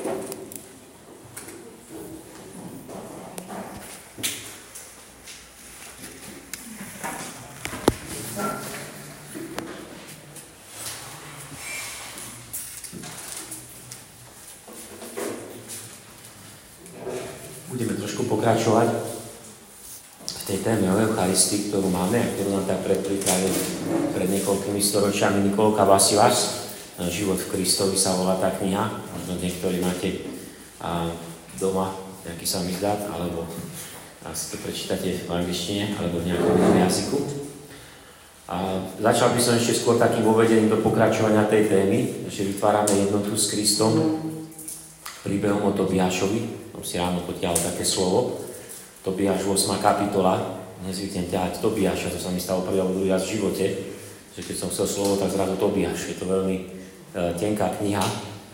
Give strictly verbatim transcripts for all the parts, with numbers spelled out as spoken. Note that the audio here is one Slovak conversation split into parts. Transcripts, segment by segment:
Budeme trošku pokračovať v tej téme o Eucharistii, ktorú máme a ktorú nám tak predpripravil pred niekoľkými storočiami Niccolo Cavafis. Život v Kristovi sa volá tá kniha. Možno niektorí máte a, doma nejaký samizdat, alebo a si to prečítate v angličtine, alebo v nejakom inom jazyku. A začal by som ešte skôr takým uvedením do pokračovania tej témy, že vytvárame jednotu s Kristom príbehom o Tobiášovi. Som si ráno potiahol také slovo. Tobiáš ôsma kapitola. Nezvyknem ťahať Tobiáša, to sa mi stalo prvý alebo druhý raz v živote. Že keď som chcel slovo, tak zrazu Tobiáš. Je to veľmi e, tenká kniha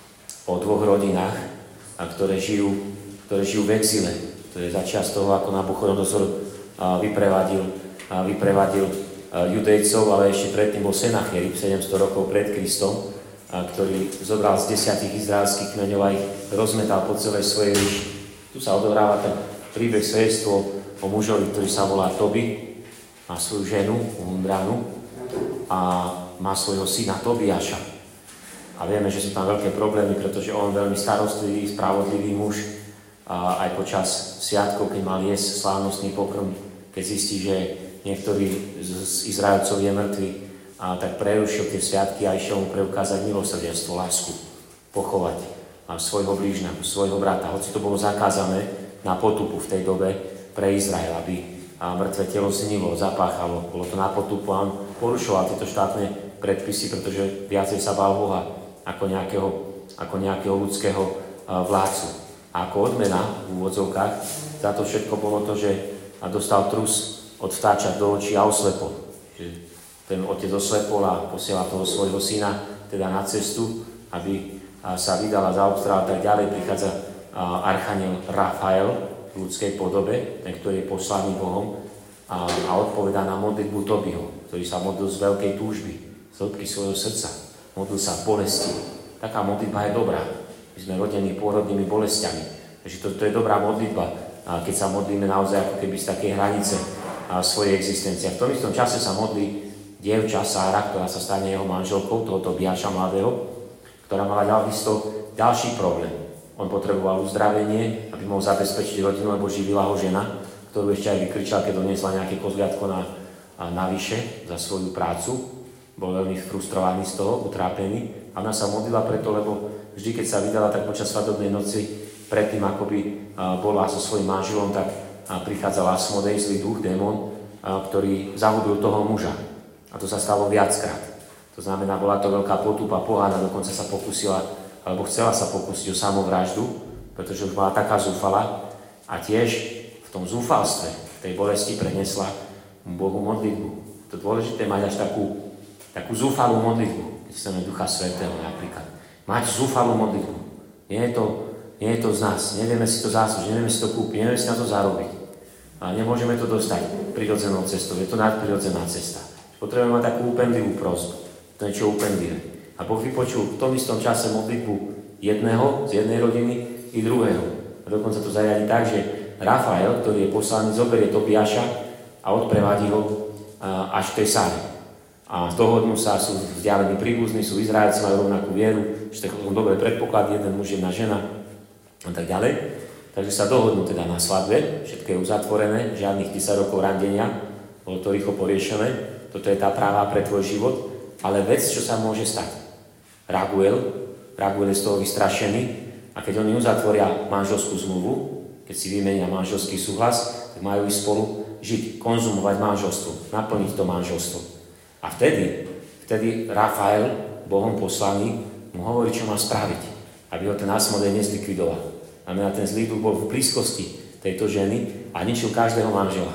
o dvoch rodinách, a ktoré, žijú, ktoré žijú v exile. To je začiat z toho, ako Nabuchodonozor vyprevadil, a vyprevadil a Judejcov, ale ešte predtým bol Senacherib sedemsto rokov pred Kristom, a ktorý zobral z desiatich izraelských kmeňov a ich rozmetal po celej svojej ríši. Tu sa odohráva ten príbeh svedectvo o mužovi, ktorý sa volá Tobi, má svoju ženu, Hundranu, a má svojho syna Tobiáša. A vieme, že sú tam veľké problémy, pretože on veľmi starostlivý, spravodlivý muž, a aj počas sviatkov, keď mal jesť slávnostný pokrm, keď zistí, že niektorý z Izraelcov je mŕtvy, a tak prerušil tie sviatky a išiel mu preukázať milosrdenstvo, lásku, pochovať a svojho blížneho, svojho brata. Hoci to bolo zakázané na potupu v tej dobe pre Izrael, aby a mŕtve telo znilo, zapáchalo. Bolo to na potupu a on porušoval tieto štátne predpisy, pretože viacej sa bál Boha ako nejakého, ako nejakého ľudského vládcu. A ako odmena v úvodzovkách za to všetko bolo to, že dostal trus od vtáča do očí a oslepol. Že ten otec oslepol a posiela toho svojho syna teda na cestu, aby sa vydal a zaobstaral tak ďalej. Prichádza archaniel Rafael v ľudskej podobe, ten, ktorý je poslaný Bohom, a, a odpovedá na modlitbu Tobiho, ktorý sa modlil z veľkej túžby, z hĺbky svojho srdca. Modlil sa v bolesti. Taká modlitba je dobrá. My sme rodení pôrodnými bolestiami. Takže to, to je dobrá modlitba, a keď sa modlíme naozaj ako keby z takej hranice a svojej existencie. V tom istom čase sa modlí dievča Sára, ktorá sa stane jeho manželkou, tohoto Tobiáša mladého, ktorá mala ďalšisto ďalší problém. On potreboval uzdravenie, aby mohol zabezpečiť rodinu, lebo živila ho žena, ktorú ešte aj vykričal, keď doniesla nejaké kozliatko na, navyše za svoju prácu. Bol veľmi frustrovaný z toho, utrápený. A ona sa modlila preto, lebo vždy, keď sa vydala, tak počas svadobnej noci, predtým, ako by bola so svojím manželom, tak prichádzal Asmodej, zlý duch, démon, ktorý zahubil toho muža. A to sa stalo viackrát. To znamená, bola to veľká potupa pohána, dokonca sa pokusila, alebo chcela sa pokúsiť o samovraždu, pretože už bola taká zúfala a tiež v tom zúfalstve, v tej bolesti prenesla Bohu modlitbu. To je dôležité mať až takú, takú zúfalú modlitbu, keď chceme Ducha Svätého napríklad. Mať zúfalú modlitbu. Nie je to, nie je to z nás, nevieme si to zaslúžiť, nevieme si to kúpiť, nevieme si na to zarobiť. A nemôžeme to dostať prirodzenou cestou, je to nadprirodzená cesta. Potrebujeme mať takú úpenlivú prosbu. To je niečo úpenlivé. A Boh vypočul v tom istom čase modlitbu jedného z jednej rodiny i druhého. A dokonca to zariadi tak, že Rafael, ktorý je poslaný, zoberie Tobiáša a odprevádí ho až k tej Sáre. A dohodnú sa, sú vzdialení príbuzní, sú Izraelci, majú rovnakú vieru, že to je dobré predpoklad, jeden muž, jedna žena a tak ďalej. Takže sa dohodnú teda na svadbe, všetko je uzatvorené, žiadnych desať rokov randenia, bolo to rýchlo poriešené. Toto je tá práva pre tvoj život, ale vec, čo sa môže stať. Raguel, Raguel je z toho vystrašený a keď oni uzatvoria manželskú zmluvu, keď si vymenia manželský súhlas, tak majú ísť spolu žiť, konzumovať manželstvo, naplniť to manželstvo. A vtedy, vtedy Rafael, Bohom poslaný, mu hovorí, čo má spraviť, aby ho ten Asmodej nezlikvidoval. Znamená, ten zlý duch bol v blízkosti tejto ženy a ničil každého manžela.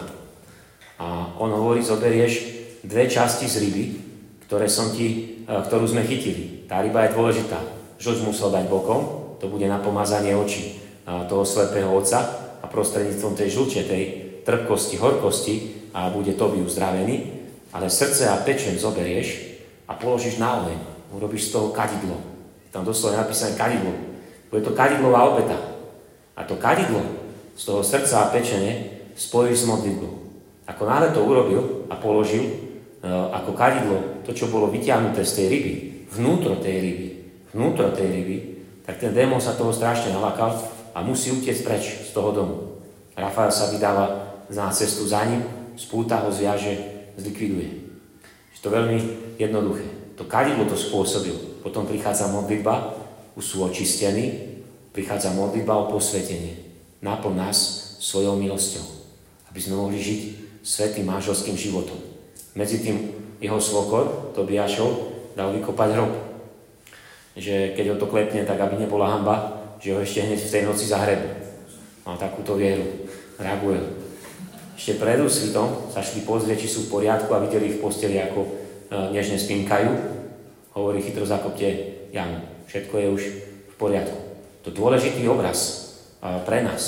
A on hovorí, zoberieš dve časti z ryby, ktoré som ti, ktorú sme chytili. Tá ryba je dôležitá. Žoč musel dať bokom, to bude na pomazanie očí toho slepého otca a prostredníctvom tej žlče, tej trpkosti, horkosti a bude Tobi uzdravený. Ale srdce a pečen zoberieš a položíš na oheň. Urobíš z toho kadidlo. Tam doslova je napísané kadidlo. Bude to kadidlová obeta. A to kadidlo z toho srdca a pečene spojí s modlitbou. Ako náhle to urobil a položil, ako kadidlo, to, čo bolo vyťahnuté z tej ryby, vnútro tej ryby, vnútro tej ryby, tak ten démon sa toho strašne nalakal a musí utiecť preč z toho domu. Rafael sa vydáva na cestu za ním, spúta ho, zviaže, zlikviduje. Je to veľmi jednoduché. To kadidlo to spôsobil. Potom prichádza modlitba, už sú očistení, prichádza modlitba o posvetenie. Naplň nás svojou milosťou, aby sme mohli žiť svätým manželským životom. Medzi tým jeho svokor, Tobiášov, dal vykopať hrob. Že keď ho to klepne, tak aby nebola hanba, že ho ešte hneď v tej noci zahrebu. Mal takúto vieru. Reaguje. Ešte pred úsvitom sa šli pozrieť, či sú v poriadku a videli ich v posteli, ako e, nežne spinkajú. Hovorí, chytro zakopte Janu. Všetko je už v poriadku. To je dôležitý obraz e, pre nás.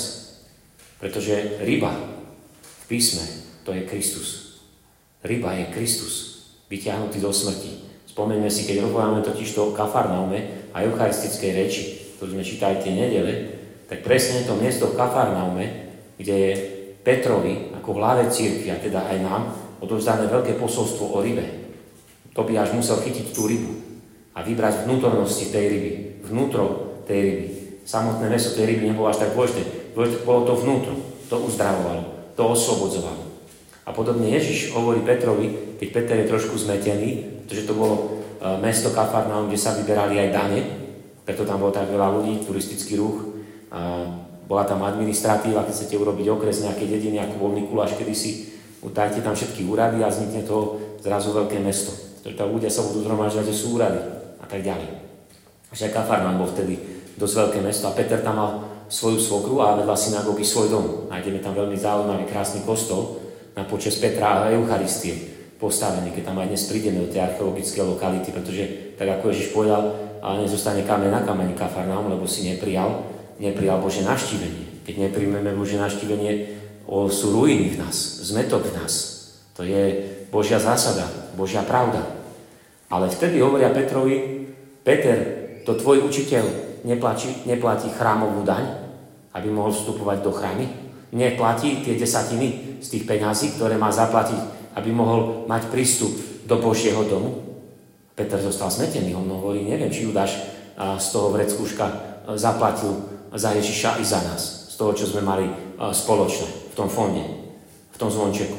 Pretože ryba v písme, to je Kristus. Ryba je Kristus, vyťahnutý do smrti. Spomeňme si, keď rozprávame totiž to o Kafarnaume a eucharistickej reči, ktorú sme čítali tie nedele, tak presne to miesto v Kafarnaume, kde je Petrovi ako hlave cirkvi, a teda aj nám, odovzdané veľké posolstvo o rybe. Tobiáš musel chytiť tú rybu a vybrať vnútornosti tej ryby, vnútro tej ryby. Samotné mäso tej ryby nebolo až tak dôležité. Dôležité bolo to vnútro, to uzdravovalo, to oslobodzovalo. A podobne Ježiš hovorí Petrovi, keď Peter je trošku zmetený, pretože to bolo e, mesto Kafarnaum, kde sa vyberali aj dane, preto tam bolo tak veľa ľudí, turistický ruch, a bola tam administratíva, keď chcete urobiť okres nejakej dediny, ako bol Mikuláš kedysi, utajte tam všetky úrady a vznikne to zrazu veľké mesto. Pretože tam ľudia sa budú zhromažďovať, že sú úrady a tak ďalej. Až aj Kafarnaum bol vtedy dosť veľké mesto a Peter tam mal svoju svokru a vedľa synagógy svoj dom. Nájdeme tam veľmi zaujímavý, krásny kostol na počesť Petra a Eucharistie postavený, keď tam aj dnes prídeme do tej archeologické lokality, pretože tak ako Ježiš povedal, ale nezostane kameň na kameni Kafarnaum, lebo si neprijal, neprijal Božie navštívenie. Keď nepríjmeme Božie navštívenie, o, sú ruiny v nás, zmetok v nás. To je Božia zásada, Božia pravda. Ale vtedy hovoria Petrovi, Peter, to tvoj učiteľ neplatí, neplatí chrámovú daň, aby mohol vstupovať do chrámy. Neplatí tie desatiny z tých peňazí, ktoré má zaplatiť, aby mohol mať prístup do Božieho domu. Peter zostal smetený, on hovorí, neviem, či Judáš z toho vreckúška zaplatil za Ježiša i za nás, z toho, čo sme mali spoločné v tom fonde, v tom zvončeku.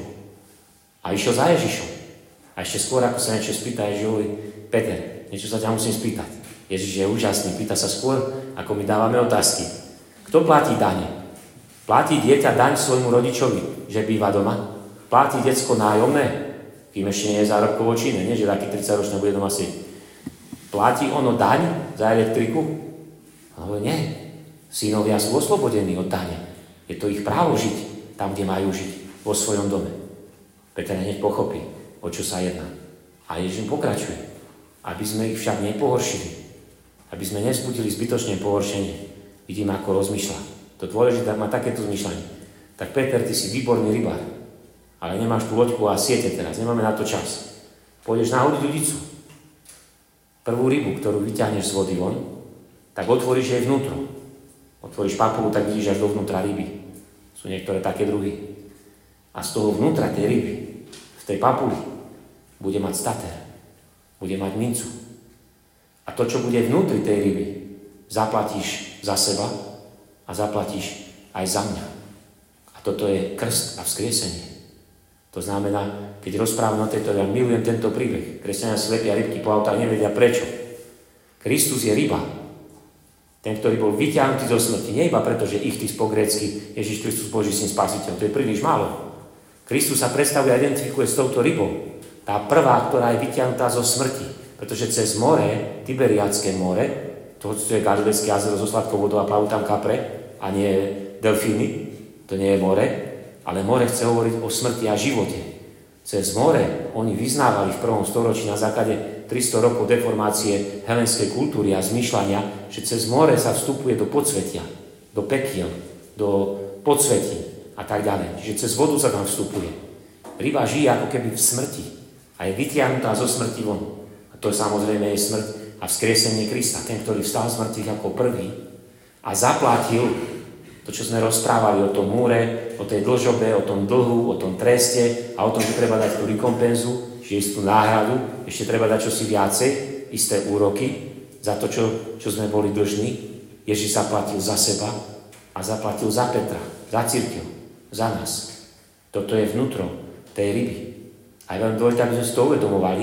A išiel za Ježišom. A ešte skôr, ako sa niečo spýta, Ježiš hovorí, Peter, niečo sa ťa musím spýtať. Ježiš je úžasný, pýta sa skôr, ako my dávame otázky. Kto platí dane? Platí dieťa daň svojmu rodičovi, že býva doma? Platí decko nájomné, kým ešte nie je zárobkovo činné, nie, že taký tridsaťročný bude doma sedieť. Platí ono daň za elektriku? Ale nie. Synovia sú oslobodení od dane. Je to ich právo žiť tam, kde majú žiť, vo svojom dome. Peter hneď pochopí, o čo sa jedná. A Ježiš pokračuje. Aby sme ich však nepohoršili. Aby sme nezbudili zbytočné pohoršenie. Vidíme, ako rozmýšľa. To dôležité má takéto zmýšľanie. Tak Peter, ty si výborný rybár. Ale nemáš tú loďku a siete teraz. Nemáme na to čas. Pôjdeš nahodiť udicu. Prvú rybu, ktorú vyťahneš z vody von, tak otvoríš jej vnútro. Otvoríš papulu, tak vidíš až dovnútra ryby. Sú niektoré také druhy. A z toho vnútra tej ryby, v tej papuli, bude mať stater. Bude mať mincu. A to, čo bude vnútri tej ryby, zaplatíš za seba a zaplatíš aj za mňa. A toto je krst a vzkriesenie. To znamená, keď rozprávam o tejto, ja milujem tento príbeh. Kresťania si lepia rybky po autách, nevedia prečo. Kristus je ryba. Ten, ktorý bol vyťahnutý zo smrti. Nie iba preto, že ichthys po grécky Ježiš Kristus Boží syn spasiteľ. To je príliš málo. Kristus sa predstavuje a identifikuje s touto rybou. Tá prvá, ktorá je vyťahnutá zo smrti. Pretože cez more, Tiberiadské more, to je Galilejské jazero so sladkou vodou a plavu tam kapre a nie delfíny, to nie je more, ale more chce hovoriť o smrti a živote. Cez more oni vyznávali v prvom storočí na základe tristo rokov deformácie helenskej kultúry a zmýšľania, že cez more sa vstupuje do podsvetia, do pekiel, do podsvetí a tak ďalej. Čiže cez vodu sa tam vstupuje. Ryba žije ako keby v smrti a je vytiahnutá zo smrti von. A to samozrejme je smrť a vzkriesenie Krista. Ten, ktorý vstal z mŕtvych ako prvý, a zaplatil to, čo sme rozprávali o tom múre, o tej dlžobe, o tom dlhu, o tom treste a o tom, že treba dať tú rekompenzu, že istú náhradu, ešte treba dať čosi viacej, isté úroky za to, čo, čo sme boli dlžní. Ježiš zaplatil za seba a zaplatil za Petra, za cirkev, za nás. Toto je vnútro tej ryby. A je veľmi dôležité, aby sme si to uvedomovali,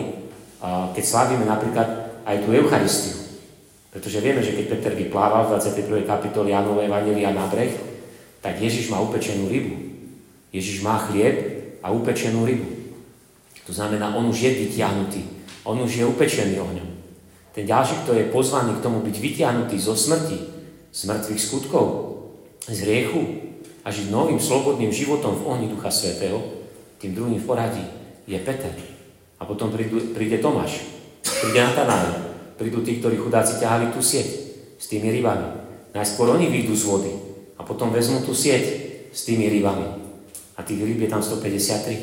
keď slávime napríklad aj tú Eucharistiu. Pretože vieme, že keď Peter vyplával v dvadsiatej prvej kapitole Jánovej evanjelia na breh, tak Ježiš má upečenú rybu. Ježiš má chlieb a upečenú rybu. To znamená, on už je vytiahnutý. On už je upečený ohňom. Ten ďalší, kto je pozvaný k tomu byť vytiahnutý zo smrti, z mŕtvych skutkov, z hriechu a žiť novým, slobodným životom v ohni Ducha Svätého, tým druhým v poradí je Peter. A potom prídu, príde Tomáš, príde Natanáel, prídu tí, ktorí chudáci ťahali tú sieť s tými rybami. Najskôr oni výjdu z vody a potom vezmú tú sieť s tými rybami. A tých rýb je tam stopäťdesiattri.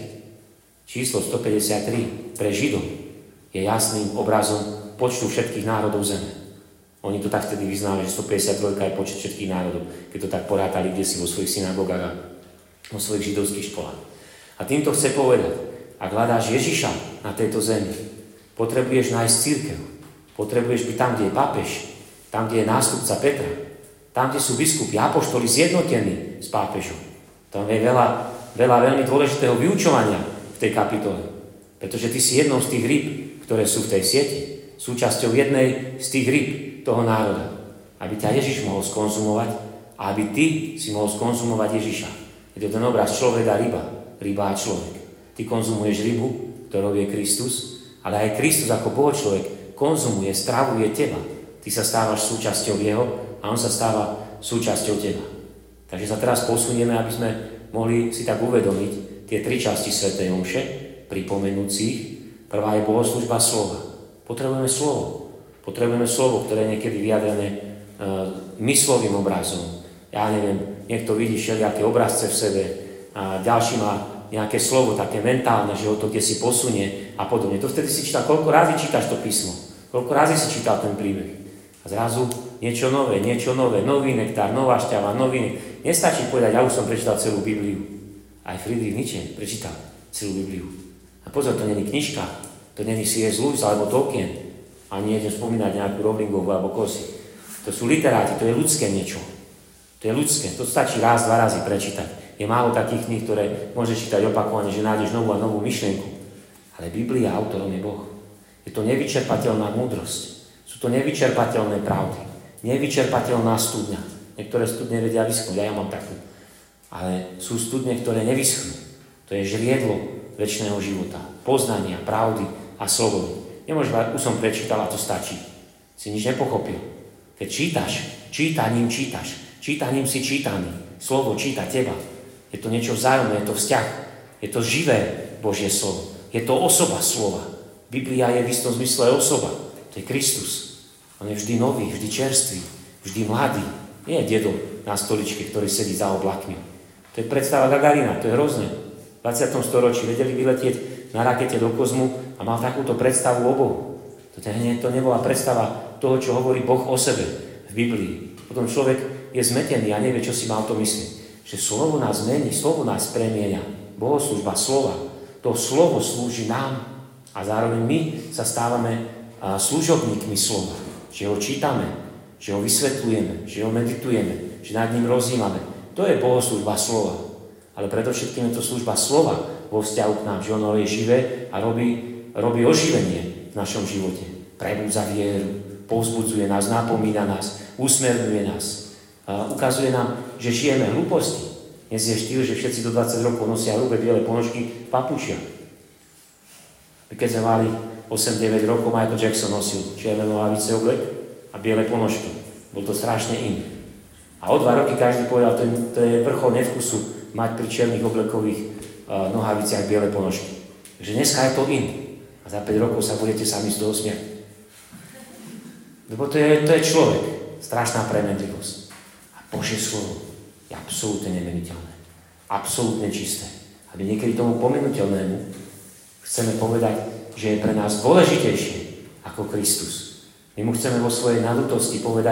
Číslo stopäťdesiattri pre Židov je jasným obrazom počtu všetkých národov zeme. Oni to tak vtedy vyznali, že stopäťdesiattri je počet všetkých národov, keď to tak porátali kdesi vo svojich synagogách a vo svojich židovských školách. A týmto chce povedať, ak hľadáš Ježiša na tejto zemi, potrebuješ nájsť cirkev. Potrebuješ byť tam, kde je pápež, tam, kde je nástupca Petra, tam, kde sú biskupy, apoštoli zjednotení s pápežom. Tam je veľa, veľa veľmi dôležitého vyučovania v tej kapitole. Pretože ty si jednou z tých rýb, ktoré sú v tej sieti, súčasťou jednej z tých rýb toho národa. Aby ťa Ježiš mohol skonzumovať a aby ty si mohol skonzumovať Ježiša. Je to ten obraz človek a ryba, ryba a človek. Ty konzumuješ rybu, ktorou je Kristus, ale aj Kristus ako Boh človek konzumuje, stravuje teba. Ty sa stávaš súčasťou jeho a on sa stáva súčasťou teba. Takže sa teraz posunieme, aby sme mohli si tak uvedomiť tie tri časti svätej omše, pripomenúcich. Prvá je bohoslužba slova. Potrebujeme slovo. Potrebujeme slovo, ktoré je niekedy vyjadrené e, myslovým obrazom. Ja neviem, niekto vidí všelijaké obrazce v sebe a ďalší má nejaké slovo, také mentálne, že ho to kde si posunie a podobne. To vtedy si čítal, koľko razy čítaš to písmo. Koľko razy si čítal ten príbeh? A zrazu niečo nové, niečo nové, nový nektár, nová šťava, nový nektár. Nestačí povedať, ja už som prečítal celú Bibliu. Aj Friedrich Nietzsche prečítal celú Bibliu. A pozor, to není knižka, to není C S Lewis alebo Tolkien. Ani nejdem spomínať nejakú Rowlingovú alebo Kosi. To sú literáti, to je ľudské niečo. To je ľudské, to stačí raz, dva razy prečítať. Je málo takých kníh, ktoré môžeš čítať opakovane, že nájdeš novú a novú myšlienku. Ale Biblia, autorom je Boh. Je to nevyčerpateľná múdrosť. Sú to nevyčerpateľné pravdy. Nevyčerpateľná studňa. Niektoré studne vedia vyschnúť, ja, ja mám takú. Ale sú studne, ktoré nevyschnú. To je žliedlo večného života. Poznania, pravdy a slobody. Nemôžeš, už som prečítal a to stačí. Si nič nepochopil. Keď čítaš, čítaním čítaš. Čítaním si čítaný. Slovo číta teba. Je to niečo vzájomné, je to vzťah. Je to živé Božie slovo. Je to osoba slova. Biblia je v istom zmysle osoba. To je Kristus. On je vždy nový, vždy čerstvý, vždy mladý. Nie je dedo na stoličke, ktorý sedí za oblakmi. To je predstava Gagarina, to je hrozné. V dvadsiatom storočí vedeli vyletieť na rakete do kozmu a mal takúto predstavu o Bohu. To, to nebola predstava toho, čo hovorí Boh o sebe v Biblii. Potom človek je zmetený a nevie, čo si má o to myslieť. Že slovo nás mení, slovo nás premieňa. Bohoslužba slova. To slovo slúži nám a zároveň my sa stávame služobníkmi slova. Že ho čítame, že ho vysvetľujeme, že ho meditujeme, že nad ním rozjímame. To je bohoslužba slova. Ale predovšetkým je to služba slova vo vzťahu k nám, že ono je živé a robí, robí oživenie v našom živote. Prebúdza vieru, povzbudzuje nás, napomína nás, usmerňuje nás. A ukazuje nám, že žijeme hlúposti. Dnes je štýl, že všetci do dvadsať rokov nosia hrubé biele ponožky v papučiach. Keď sme mali osem deväť rokov, Michael Jackson nosil čierne nohavice oblek a biele ponožky. Bol to strašne in. A o dva roky každý povedal, to je, to je vrchol nevkusu mať pri čiernych oblekových uh, nohaviciach biele ponožky. Takže dneska je to in. A za päť rokov sa budete sami z toho smiať. Lebo to je, to je človek. Strašná premenlivosť. A Božie slovo je absolútne nemeniteľné. Absolútne čisté. Aby niekedy tomu pomenuteľnému chceme povedať, že je pre nás dôležitejšie ako Kristus. My mu chceme vo svojej nadutosti povedať,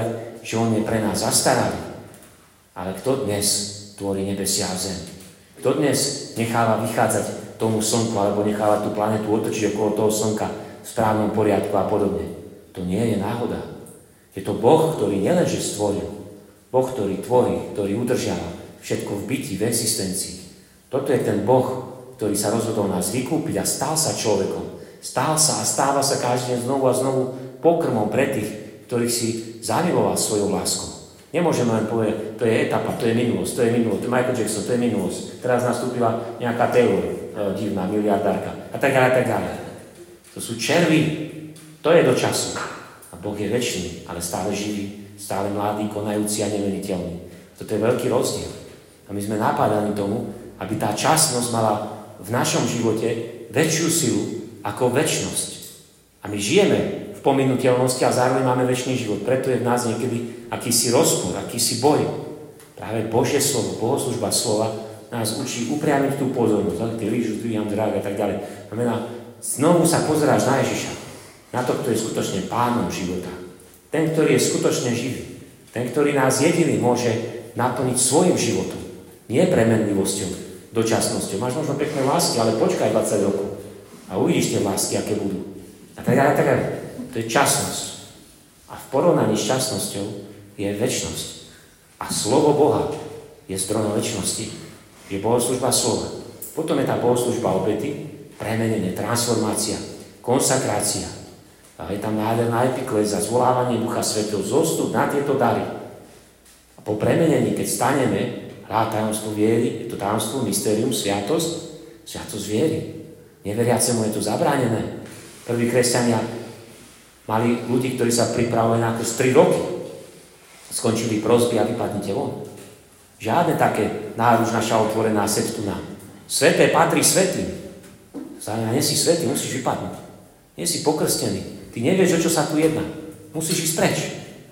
že on je pre nás zastaralý. Ale kto dnes tvorí nebesia a zem? Kto dnes necháva vychádzať tomu slnku, alebo necháva tú planetu otočiť okolo toho slnka v správnom poriadku a podobne? To nie je náhoda. Je to Boh, ktorý nielenže stvoril, Boh, ktorý tvorí, ktorý udržiava všetko v byti, v existencii. Toto je ten Boh, ktorý sa rozhodol nás vykúpiť a stal sa človekom. Stal sa a stáva sa každý deň znovu a znovu pokrmom pre tých, ktorých si zamiloval svojou láskou. Nemôžeme len povedať, to je etapa, to je minulosť, to je minulosť, to je Michael Jackson, to je minulosť. Teraz nastúpila nejaká Taylor, e, divná miliardárka a tak ďalej, a tak ďalej. To sú červy, to je do času. A Boh je večný, ale stále živý, stále mladý, konajúci a nemeniteľný. Toto je veľký rozdiel. A my sme napádaní tomu, aby tá časnosť mala v našom živote väčšiu silu ako večnosť. A my žijeme v pominuteľnosti a zároveň máme večný život. Preto je v nás niekedy akýsi rozpor, akýsi boj. Práve Božie slovo, bohoslužba slova nás učí upriamiť tú pozornosť. Ty lížu, zdvíham drák a tak ďalej. Znamená, znovu sa pozeráš na Ježiša. Na to, kto je skutočne pánom života. Ten, ktorý je skutočne živý. Ten, ktorý nás jediný môže naplniť svojim životom. Nie premenlivosťou, dočasnosťou. Máš možno pekné lásky, ale počkaj dvadsať rokov. A uvidíš tie lásky, aké budú. A tak ďalej, tak ďalej. To je časnosť. A v porovnaní s časnosťou je večnosť. A slovo Boha je zdrojom večnosti. Je bohoslužba slova. Potom je tá bohoslužba obety, premenenie, transformácia, konsakrácia. A je tam nádherná epikléza, zvolávanie Ducha Svätého, zostup na tieto dary. A po premenení, keď staneme, hrá tajomstvo viery, je to tajomstvo, mystérium, sviatosť, sviatosť viery. Neveriacemu je to zabránené. Prví kresťania mali ľudí, ktorí sa pripravovali na krst tri roky. Skončili prosby a vypadnite von. Žiadne také náružnaša otvorená septuna. Sveté patrí svätým. Znamená, nie si svätý, musíš vypadnúť. Nie si pokrstený. Ty nevieš, o čo sa tu jedná. Musíš ísť preč.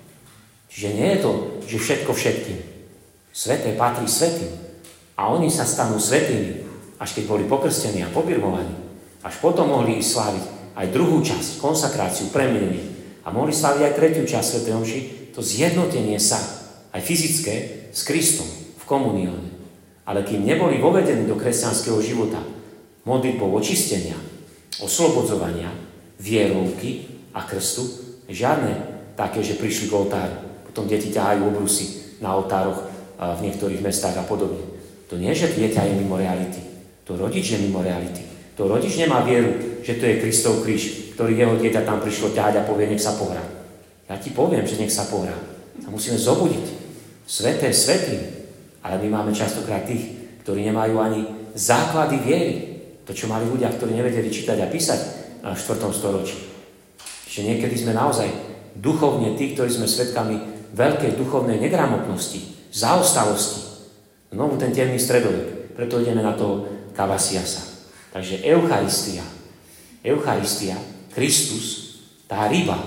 Čiže nie je to, že všetko všetkým. Sveté patrí svätým. A oni sa stanú svätými, až keď boli pokrstení a pobirmovaní. Až potom mohli ísť sláviť aj druhú časť, konsakráciu, premenenie. A mohli sláviť aj tretiu časť svätej omši, to zjednotenie sa, aj fyzické, s Kristom v komunióne. Ale kým neboli vovedení do kresťanského života modlitbou očistenia, oslobodzovania, vierovky a krstu, žiadne také, že prišli k oltáru. Potom deti ťahajú obrusy na oltároch v niektorých mestách a podobne. To nie, že dieťa je mimo reality. To rodič je mimo reality. To rodič nemá vieru, že to je Kristov kríž, ktorý jeho dieťa tam prišlo ťahať a povie, nech sa pohrá. Ja ti poviem, že nech sa pohrá. Sa musíme zobudiť. Sveté svätým. Ale my máme častokrát tých, ktorí nemajú ani základy viery. To, čo mali ľudia, ktorí nevedeli čítať a písať v štvrtom storočí. Čiže niekedy sme naozaj duchovne tí, ktorí sme svedkami veľkej duchovnej negramotnosti, zaostalosti. Znovu ten temný stredovek. Preto ideme na toho Kavasiasa. Takže Eucharistia. Eucharistia, Kristus, tá ryba.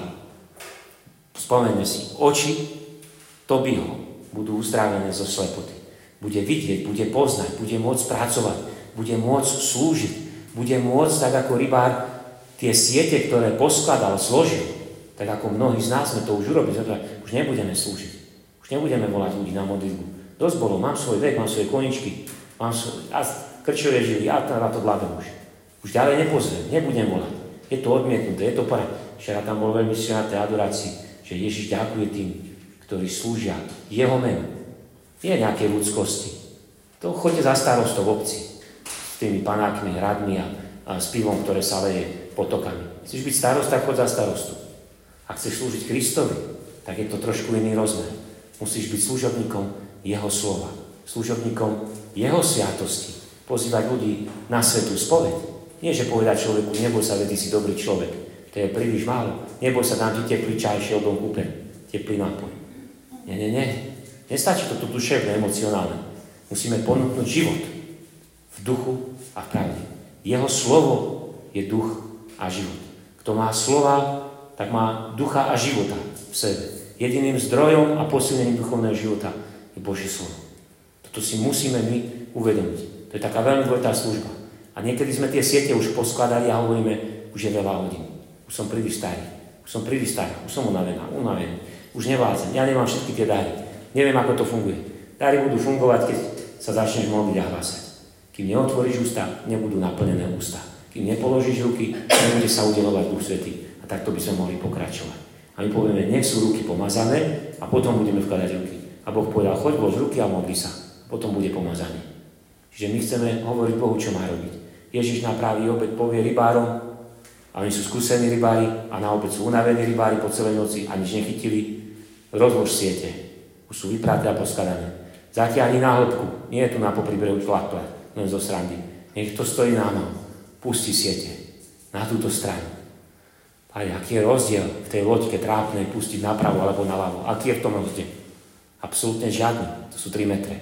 Spomeňme si, oči Tobiho budú uzdravené zo slepoty. Bude vidieť, bude poznať, bude môcť pracovať, bude môcť slúžiť, bude môcť, tak ako rybár, tie siete, ktoré poskladal, zložil, tak ako mnohí z nás sme to už urobili, už nebudeme slúžiť. Už nebudeme volať ľudí na modlitbu. Dosť bolo, mám svoj vek, mám svoje koničky, mám svoj, a krčové žily, ja to na to vládem už. Už ďalej nepozriem, nebudem volať. Je to odmietnuté, je to porad. Včera tam bol veľmi silná tej adorácii, že Ježiš ďakuje tým, ktorí slúžia jeho menu. Nie nejaké ľudskosti. To choďte za starostou v obci. S tými panákmi, hradmi a, a s pivom, ktoré sa leje potokami. Chceš byť starosta, choď za starostu. Ak chceš slúžiť Kristovi, tak je to trošku iný rozmer. Musíš byť služobníkom jeho slova. Služobníkom jeho sviatosti. Pozývať ľudí na svätú spoveď. Nie, že povedať človeku, neboj sa, veď ty si dobrý človek. To je príliš málo. Neboj sa, dám ti teplý čaj, šiel dom kúpen. Teplý nápoj. Nie, nie, nie. Nestačí to tu duševné, emocionálne. Musíme ponúknuť život v duchu a v pravde. Jeho slovo je duch a život. Kto má slova, tak má ducha a života v sebe. Jediným zdrojom a posilnením duchovného života je Božie slovo. Toto si musíme my uvedomiť. To je taká veľmi dôležitá služba. A niekedy sme tie siete už poskladali a hovoríme, už je veľa hodín. Už som príliš starý. Už som príliš starý. Už som unavená, unavený. Už nevládzem, ja nemám všetky tie dary. Neviem, ako to funguje. Dary budú fungovať, keď sa začneš modliť a hlásať. Kým neotvoríš ústa, nebudú naplnené ústa. Kým nepoložíš ruky, nebude sa udeľovať Duch Svätý. A takto by sme mohli pokračovať. A my povieme, nech sú ruky pomazané a potom budeme vkladať ruky. A Boh povedal, choď vlož ruky a modli sa. Potom bude pomazaný. Čiže my chceme hovoriť Bohu, čo má robiť. Ježiš na pravý obed povie rybárom, a oni sú skúsení rybári a na obed sú unavení rybári po celej noci a nič nechytili. Rozlož siete. Už sú vypraté a poskladané. Zatiahni na hĺbku. Nie je tu na popríbehu tlaktva, len zo srandy. Nech to stojí na mnou. Pusti siete. Na túto stranu. Pane, aký je rozdiel v tej loďke trápnej pustiť napravo alebo naľavo? Aký je v tom rozdiel? Absolútne žiadny. To sú tri metre.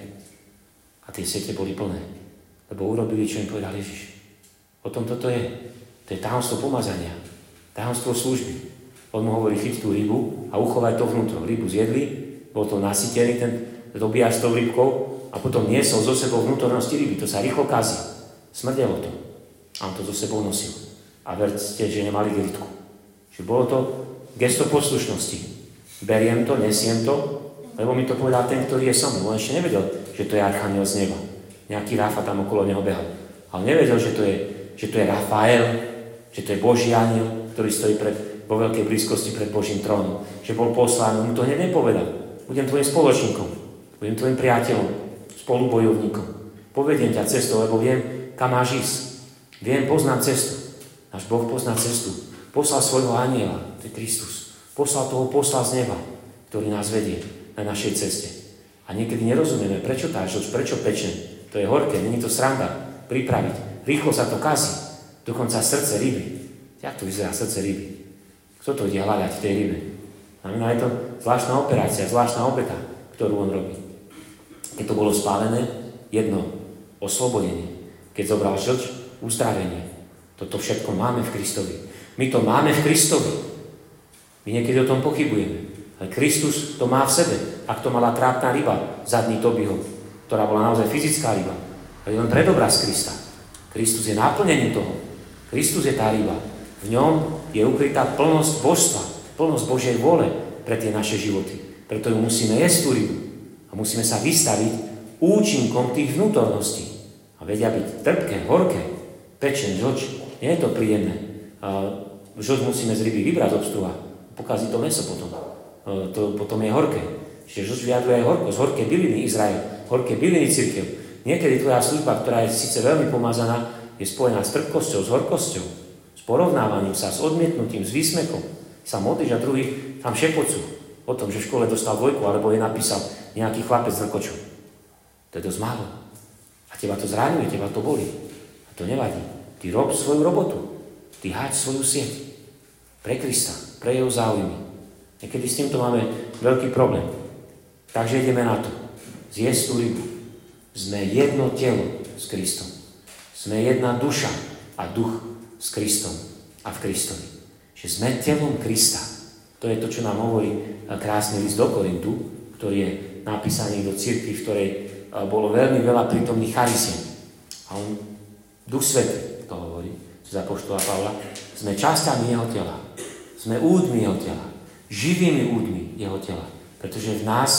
A tie siete boli plné. Lebo urobili, čo im povedal Ježiš. O tom toto je. To je tajomstvo pomazania. Tajomstvo služby. On mu hovorí, chyť tú rybu a uchovaj to vnútro. Rybu zjedli, bol to nasytený, ten dobijač s tou rybkou a potom niesol zo sebou vnútornosti ryby. To sa rýchlo kazí. Smrdelo to. A on to zo sebou nosil. A verte, že nemali gritku. Čiže bolo to gesto poslušnosti. Beriem to, nesiem to, lebo mi to povedal ten, ktorý je so mnou. On ešte nevedel, že to je archaniel z neba. Nejaký Rafa tam okolo neho behal. Ale nevedel, že to je, že to je Rafael, že to je Boží aniel, ktorý stojí pred, vo veľkej blízkosti pred Božím trónom. Že bol poslaný. On mu to hneď nepovedal. Budem tvojim spoločníkom. Budem tvojim priateľom. Spolubojovníkom. Povediem ťa cestou, lebo viem, kam máš ísť. Viem, poznám cestu. Náš Boh pozná cestu. Poslal svojho aniela, to je Kristus. Poslal toho posla z neba, ktorý nás vedie na našej ceste. A niekedy nerozumieme, prečo tá žlč, prečo pečne. To je horké, není to sranda pripraviť. Rýchlo sa to kazí. Dokonca srdce ryby. Jak to vyzerá srdce ryby? Kto to ide hľadať v tej rybe? Znamená, je to zvláštna operácia, zvláštna obeta, ktorú on robí. Keď to bolo spálené, jedno oslobodenie. Keď zobral žlč, uzdravenie. Toto všetko máme v Kristovi. My to máme v Kristovi. My niekedy o tom pochybujeme. Ale Kristus to má v sebe. Ak to mala trápna ryba, zadný Tobyho, ktorá bola naozaj fyzická ryba, ale je len predobraz Krista. Kristus je náplnením toho. Kristus je tá ryba. V ňom je ukrytá plnosť božstva, plnosť Božej vôle pre tie naše životy. Preto ju musíme jesť tú rybu. A musíme sa vystaviť účinkom tých vnútorností. A vedia byť trpké, horké, pečen, žlč. Nie je to príjemné. Žlč musíme z ryby vybrať z obstruha. Pokazí to mäso potom. To potom je horké. Čiže žlč vyjadruje aj horkosť. Horké byliny Izrael. Horké byliny cirkev. Niekedy tvoja služba, ktorá je síce veľmi pomazaná, je spojená s trpkosťou, s horkosťou, s porovnávaním sa, s odmietnutím, s výsmechom. Sa modlíš a druhý tam šepocú o tom, že v škole dostal dvojku, alebo je napísal nejaký chlapec s rkočom. To je dosť málo. A teba to zraňuje, teba to bolí. A to nevadí. Ty rob svoju robotu. Ty háď svoju sieť. Pre Krista, pre jeho záujmy. Niekedy s týmto máme veľký problém. Takže ideme na to. Zjesť tú rybu. Sme jedno telo s Kristom. Sme jedna duša a duch s Kristom a v Kristovi. Že sme telom Krista. To je to, čo nám hovorí krásny list do Korintu, ktorý je napísaný do cirkvi, v ktorej bolo veľmi veľa prítomných chariziem. A on, Duch Svätý, to hovorí, z apoštola Pavla, sme časťami jeho tela. Sme údmi jeho tela. Živými údmi jeho tela. Pretože v nás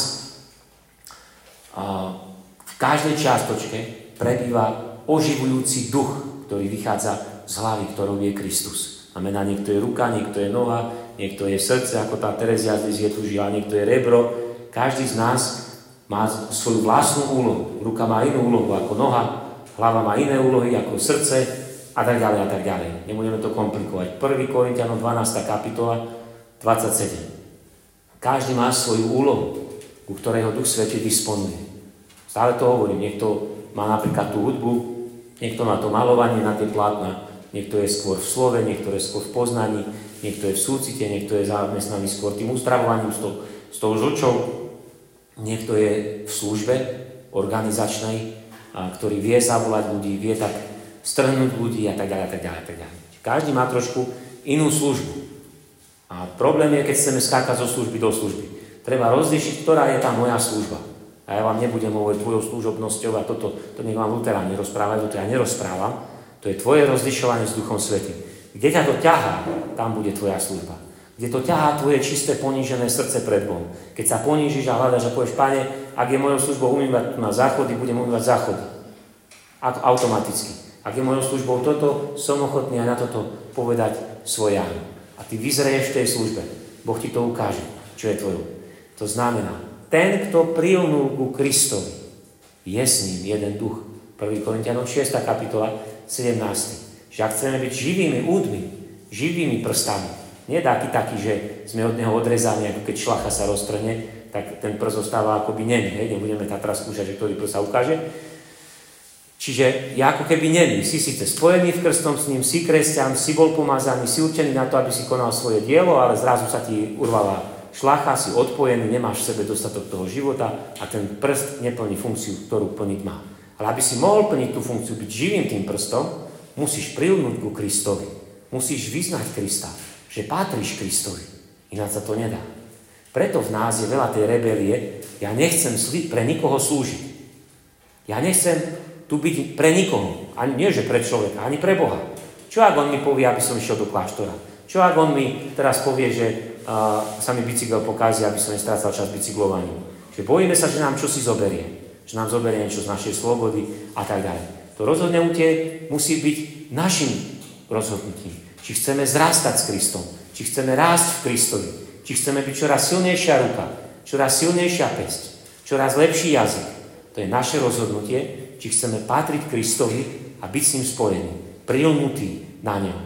a, v každej čiastočke prebýva oživujúci duch, ktorý vychádza z hlavy, ktorou je Kristus. Znamená, niekto je ruka, niekto je noha, niekto je srdce, ako tá Terezia z je tu žila, niekto je rebro. Každý z nás má svoju vlastnú úlohu. Ruka má inú úlohu ako noha, hlava má iné úlohy ako srdce a tak ďalej a tak ďalej. Nebudeme to komplikovať. prvý Korinťanom dvanásta kapitola dvadsaťsedem. Každý má svoju úlohu, ku ktorej ho Duch Svätý disponuje. Stále to hovorím. Niekto má napríklad tú hudbu, niekto má to malovanie na tie plátna, niekto je skôr v slove, niekto je skôr v poznaní, niekto je v súcite, niekto je zamestnaný skôr tým uzdravovaním s tou, s tou žlčou, niekto je v službe organizačnej, a ktorý vie zavolať ľudí, vie tak strhnúť ľudí a tak ďalej, a tak ďalej, a tak ďalej. Každý má trošku inú službu. A problém je, keď chceme skákať zo služby do služby. Treba rozlíšiť, ktorá je tá moja služba. A ja vám nebudem hovoriť tvojou služobnosťou a toto, to nech vám luteráni rozprávajú, to ja nerozprávam. To je tvoje rozlišovanie s Duchom Svätým. Kde ťa to ťahá, tam bude tvoja služba. kde to ťahá tvoje čisté ponížené srdce pred Bohom. Keď sa ponížiš a hľadaš a povieš, Pane, ak je mojou službou umývať na záchody, budem umývať záchody. Automaticky. Ak je mojou službou toto, som ochotný aj na toto povedať svoj áno. A ty vyzreješ v tej službe. Boh ti to ukáže, čo je tvojou. To znamená, ten, kto prilnul ku Kristovi, je s ním jeden duch. prvý Korinťanom šiesta kapitola, sedemnásta. Že ak chceme byť živými údmi, živými prstami, nie taký taký, že sme od neho odrezaní, ako keď šlacha sa roztrhne, tak ten prst zostáva akoby nemý. Hej? Nebudeme tá teraz skúšať, že ktorý prst sa ukáže. Čiže je ako keby nemý. Si síce spojený v krstom s ním, si kresťan, si bol pomazaný, si určený na to, aby si konal svoje dielo, ale zrazu sa ti urvala šlacha, si odpojený, nemáš v sebe dostatok toho života a ten prst neplní funkciu, ktorú plniť má. Ale aby si mohol plniť tú funkciu, byť živým tým prstom, musíš prilnúť ku Kristovi. Musíš vyznať Krista, že patríš Kristovi. Ináč sa to nedá. Preto v nás je veľa tej rebelie. Ja nechcem pre nikoho slúžiť. Ja nechcem tu byť pre nikoho. Ani nie, že pre človeka, ani pre Boha. Čo ak on mi povie, aby som išiel do kláštora? Čo ak on mi teraz povie, že uh, sa mi bicykel pokazí, aby som nestrácal čas bicyklovaním? Že bojíme sa, že nám čosi zoberie. Že nám zoberie niečo z našej slobody a tak ďalej. To rozhodnutie musí byť našim rozhodnutím. Či chceme zrastať s Kristom, či chceme rásť v Kristovi, či chceme byť čoraz silnejšia ruka, čoraz silnejšia päsť, čoraz lepší jazyk. To je naše rozhodnutie, či chceme patriť Kristovi a byť s ním spojený, prilnutý na ňom.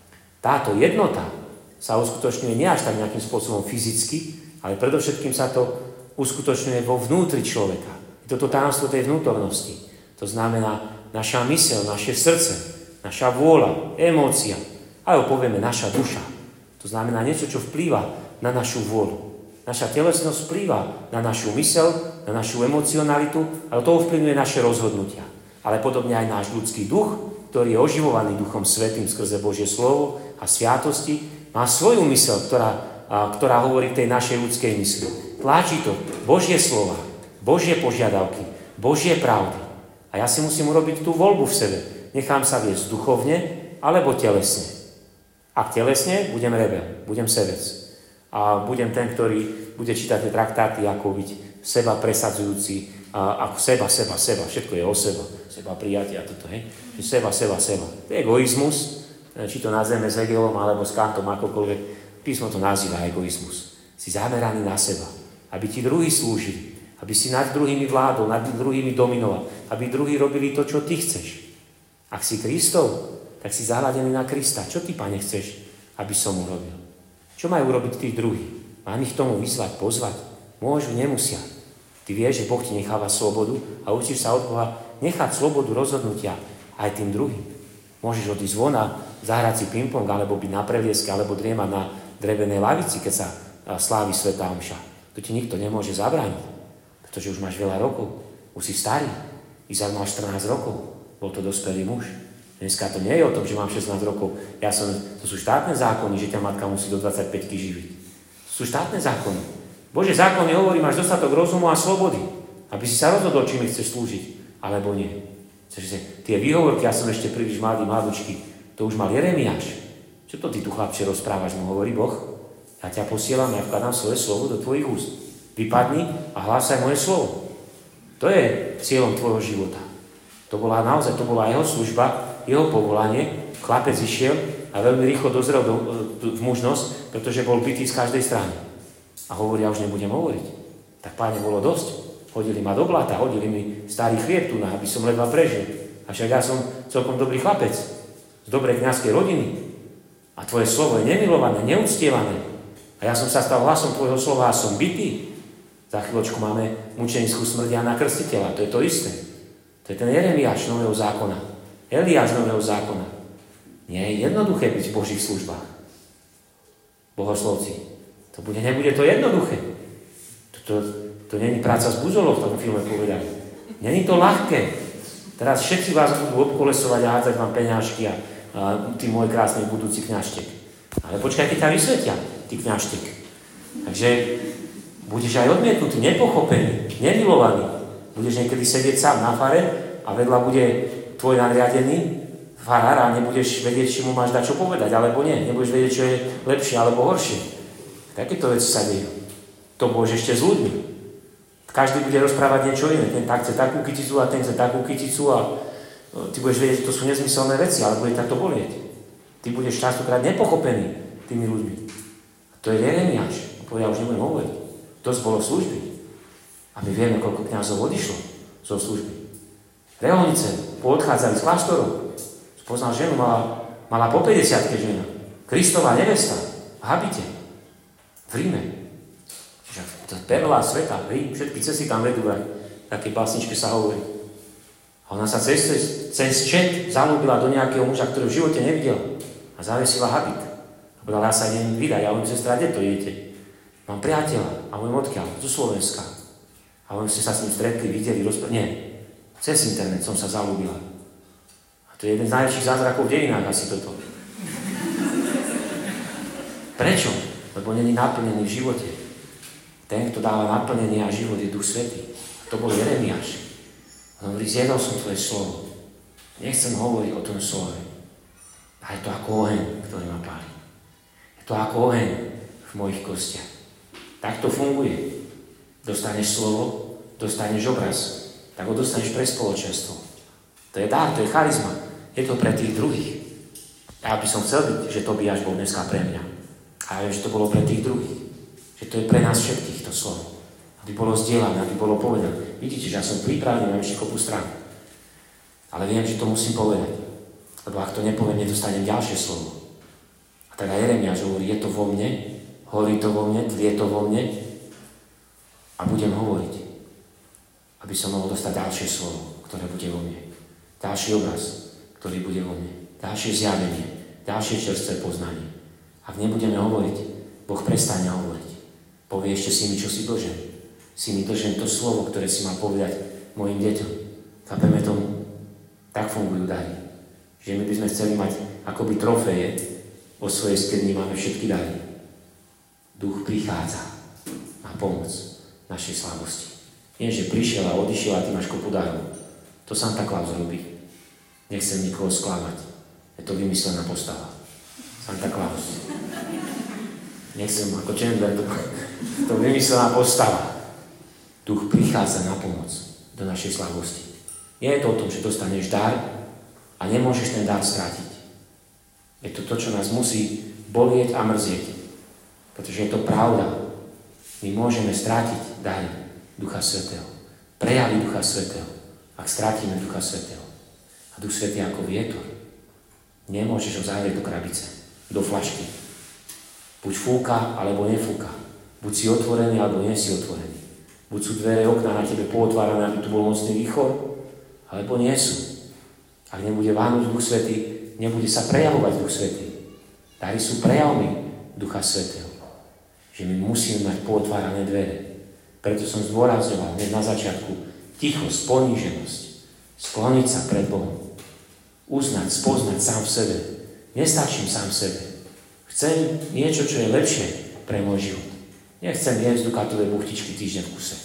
Táto jednota sa uskutočňuje nie až tak nejakým spôsobom fyzicky, ale predovšetkým sa to uskutočňuje vo vnútri človeka. Je toto tajomstvo tej vnútornosti. To znamená naša myseľ, naše srdce, naša vôľa, emócia, alebo povieme naša duša. To znamená niečo, čo vplýva na našu vôľu. Naša telesnosť vplýva na našu myseľ, na našu emocionalitu, ale to ovplyvňuje naše rozhodnutia. Ale podobne aj náš ľudský duch, ktorý je oživovaný Duchom Svätým skrze Božie slovo a sviatosti, má svoju myseľ, ktorá, a, ktorá hovorí k tej našej ľudskej mysli. Tlačí to Božie slova, Božie požiadavky, Božie pravdy. A ja si musím urobiť tú voľbu v sebe. Nechám sa viesť duchovne alebo telesne. Ak telesne, budem rebel, budem sebec. A budem ten, ktorý bude čítať tie traktáty, ako byť seba presadzujúci, a ako seba, seba, seba. Všetko je o seba. Seba prijatia a toto, hej. Seba, seba, seba. To je egoizmus, či to nazveme s Hegelom alebo s Kantom, akokoľvek. Písmo to nazýva egoizmus. Si zameraný na seba. Aby ti druhí slúžili. Aby si nad druhými vládol, nad druhými dominoval. Aby druhí robili to, čo ty chceš. Ak si Kristov, tak si zahľadený na Krista. Čo ty, Pane, chceš, aby som urobil? Čo majú robiť tí druhí? Mám ich tomu vyzvať, pozvať? Môžu, nemusia. Ty vieš, že Boh ti necháva slobodu a učíš sa od Boha nechať slobodu rozhodnutia aj tým druhým. Môžeš odísť von a zahrať si ping-pong, alebo byť na previeske, alebo driemať na drevenej lavici, keď sa slávi svätá omša. To ti nikto nemôže zabrániť, pretože už máš veľa rokov. Už si starý. Izák mal štrnásť rokov. Bol to dospelý muž. Dneska to nie je o tom, že mám šestnásť rokov. Ja som, to sú štátne zákony, že ťa matka musí do dvadsaťpäťky živiť. To sú štátne zákony. Bože zákony hovorí, máš dostatok rozumu a slobody, aby si sa rozhodol, či mi chceš slúžiť, alebo nie. Čiže tie výhovorky, ja som ešte príliš mladý, mladúčky, to už mal Jeremiáš. Čo to ty tu, chlapče, rozprávaš, mu hovorí Boh? Ja ťa posielam, ja vkladám svoje slovo do tvojich úst. Vypadni a hlásaj moje slovo. To je cieľom tvojho života. To bola naozaj, to bola jeho služba, jeho povolanie. Chlapec išiel a veľmi rýchlo dozrel do, do, v mužnosť, pretože bol bitý z každej strany. A hovorí, ja už nebudem hovoriť. Tak, Páne, bolo dosť. Hodili ma do blata, hodili mi starý chlieb tu, aby som ledva prežil. A však ja som celkom dobrý chlapec, z dobrej kňazskej rodiny. A tvoje slovo je nemilované, neúctievané. A ja som sa stal hlasom tvojho slova a som bitý. Za chvíľočku máme mučenickú smrť Jana Krstiteľa, to je to isté. To je ten Jeremiáš nového zákona. Eliáš nového zákona. Nie je jednoduché byť v Božích službách. Bohoslovci. To bude, nebude to jednoduché. To, to, to není práca s buzolou, v tom filme povedali. Není to ľahké. Teraz všetci vás budú obkolesovať a hádzať vám peňažky a, a ty môj krásny budúci kňažtek. Ale počkaj, keď ťa vysvetia, ty kňažtek. Takže budeš aj odmietnutý, nepochopený, nemilovaný. Budeš niekedy sedieť sám na fare a vedľa bude tvoj nadriadený farár a nebudeš vedieť, či mu máš dať čo povedať, alebo nie. Nebudeš vedieť, čo je lepšie alebo horšie. Takéto veci sa dejú. To môže ešte s ľuďmi. Každý bude rozprávať niečo iné. Ten tak chce takú kyticu a ten chce takú kyticu a ty budeš vedieť, že to sú nezmyselné veci, ale bude takto bolieť. Ty budeš častokrát nepochopený tými ľuďmi. A to je Jeremiáš. Povedal, už nebudem hovoriť. Dosť bolo služby. A my vieme, koľko kňazov odišlo zo služby. Reholnice poodchádzali z kláštorov. Spoznal ženu, mala, mala po päťdesiatke žena. Kristová nevesta v habite. V Ríme. To je perla sveta. Rím, všetky cesty tam vedú. Také básničke sa hovorí. A ona sa cez, cez čet zalúbila do nejakého muža, ktorý v živote nevidela. A zavesila habit. A povedala, ja sa idem vydať. Ja hovorím, sestra, kde to idete? Mám priateľa. A hovorím, odkiaľ? Zo Slovenska. A hovorím, ste sa s ním stretli, videli, rozprávali. Nie. Cez internet som sa zalúbila. A to je jeden z najväčších zázrakov v dejinách asi toto. Prečo? Lebo není naplnený v živote. Ten, kto dáva naplnenie a život, je Duch Svätý. A to bol Jeremiáš. On hovorí, zjedol som tvoje slovo. Nechcem hovoriť o tom slove. A je to ako oheň, ktorý ma páli. Je to ako oheň v mojich kostiach. Tak to funguje. Dostaneš slovo, dostaneš obraz. Tak ho dostaneš pre spoločenstvo. To je dar, to je charizma. Je to pre tých druhých. Ja by som chcel byť, že to by až bol dneska pre mňa. A ja viem, že to bolo pre tých druhých. Že to je pre nás všetkých to slovo. Aby bolo zdieľané, aby bolo povedané. Vidíte, že ja som pripravený na ešte kopu stranu. Ale viem, že to musím povedať. Lebo ak to nepoviem, nedostanem ďalšie slovo. A tak aj Jeremiáš hovorí, je to vo mne, horí to vo mne, tlie to vo mne a budem hovoriť. Aby som mohol dostať ďalšie slovo, ktoré bude vo mne. Ďalší obraz, ktorý bude vo mne. Ďalšie zjavenie, ďalšie čerstvé poznanie. Ak nebudeme hovoriť, Boh prestane hovoriť. Povie ešte si mi, čo si dlžen. Si mi dlžen to slovo, ktoré si má povedať mojim deťom. Chápeme tomu? Tak fungujú dary. Že my by sme chceli mať akoby trofeje, vo svojej skrni máme všetky dary. Duch prichádza na pomoc našej slabosti. Nie, že prišiel a odišiel a ty máš kopu darov. To Santa Claus robí. Nechcem nikoho sklamať. Je to vymyslená postava. Santa Claus. Nechcem ako Chandler, to, to vymyslená postava. Duch prichádza na pomoc do našej slabosti. Nie je to o tom, že dostaneš dar a nemôžeš ten dar strátiť. Je to to, čo nás musí bolieť a mrzieť. Pretože je to pravda. My môžeme strátiť dary Ducha Svätého. Prejavy Ducha Svätého, ak strátime Ducha Svätého. A Duch Svätý ako vietor. Nemôžeš ho zavrieť do krabice, do flašky. Buď fúka, alebo nefúka. Buď si otvorený, alebo nie si otvorený. Buď sú dvere, okná na tebe pootvárané, aby tu bol mocný výchor, alebo nie sú. Ak nebude vánuť Duch Svätý, nebude sa prejavovať Duch Svätý. Dary sú prejavmi Ducha Svätého. Že my musíme mať pootvárané dvere. Preto som zdôrazňoval hneď na začiatku tichosť, poníženosť, skloniť sa pred Bohom, uznať, spoznať sám v sebe. Nestačím sám v sebe. Chcem niečo, čo je lepšie pre môj život. Nechcem jesť dukatové buchtičky týždeň v kuse.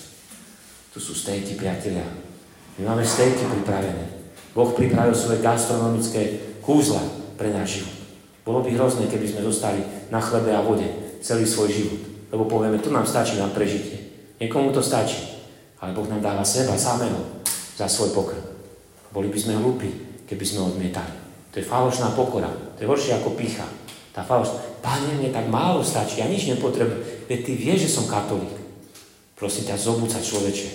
Tu sú stejky, priatelia. My máme stejky pripravené. Boh pripravil svoje gastronomické kúzla pre náš život. Bolo by hrozné, keby sme zostali na chlebe a vode celý svoj život. Lebo povieme, to nám stačí na prežitie. Niekomu to stačí. Ale Boh nám dáva seba samého za svoj pokrm. Boli by sme hlúpi, keby sme odmietali. To je falošná pokora. To je horšie ako pýcha. Tá falošná. Pane, mne tak málo stačí, ja nič nepotrebujem. Veď ty vieš, že som katolík. Prosím ťa, zobúď sa, človeče.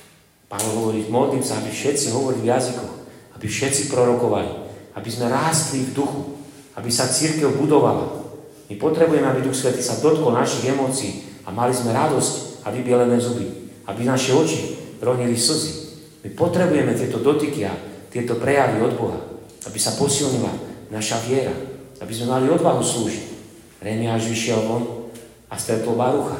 Pán hovorí, modlím sa, aby všetci hovorili v jazykoch, aby všetci prorokovali, aby sme rástli v duchu, aby sa cirkev budovala. My potrebujeme, aby Duch Svätý sa dotkol našich emócií a mali sme radosť a vybielené zuby, aby naše oči ronili slzy. My potrebujeme tieto dotyky a tieto prejavy od Boha, aby sa posilnila naša viera, aby sme mali odvahu slúžiť. Jeremiáš vyšiel von a stretol Barucha.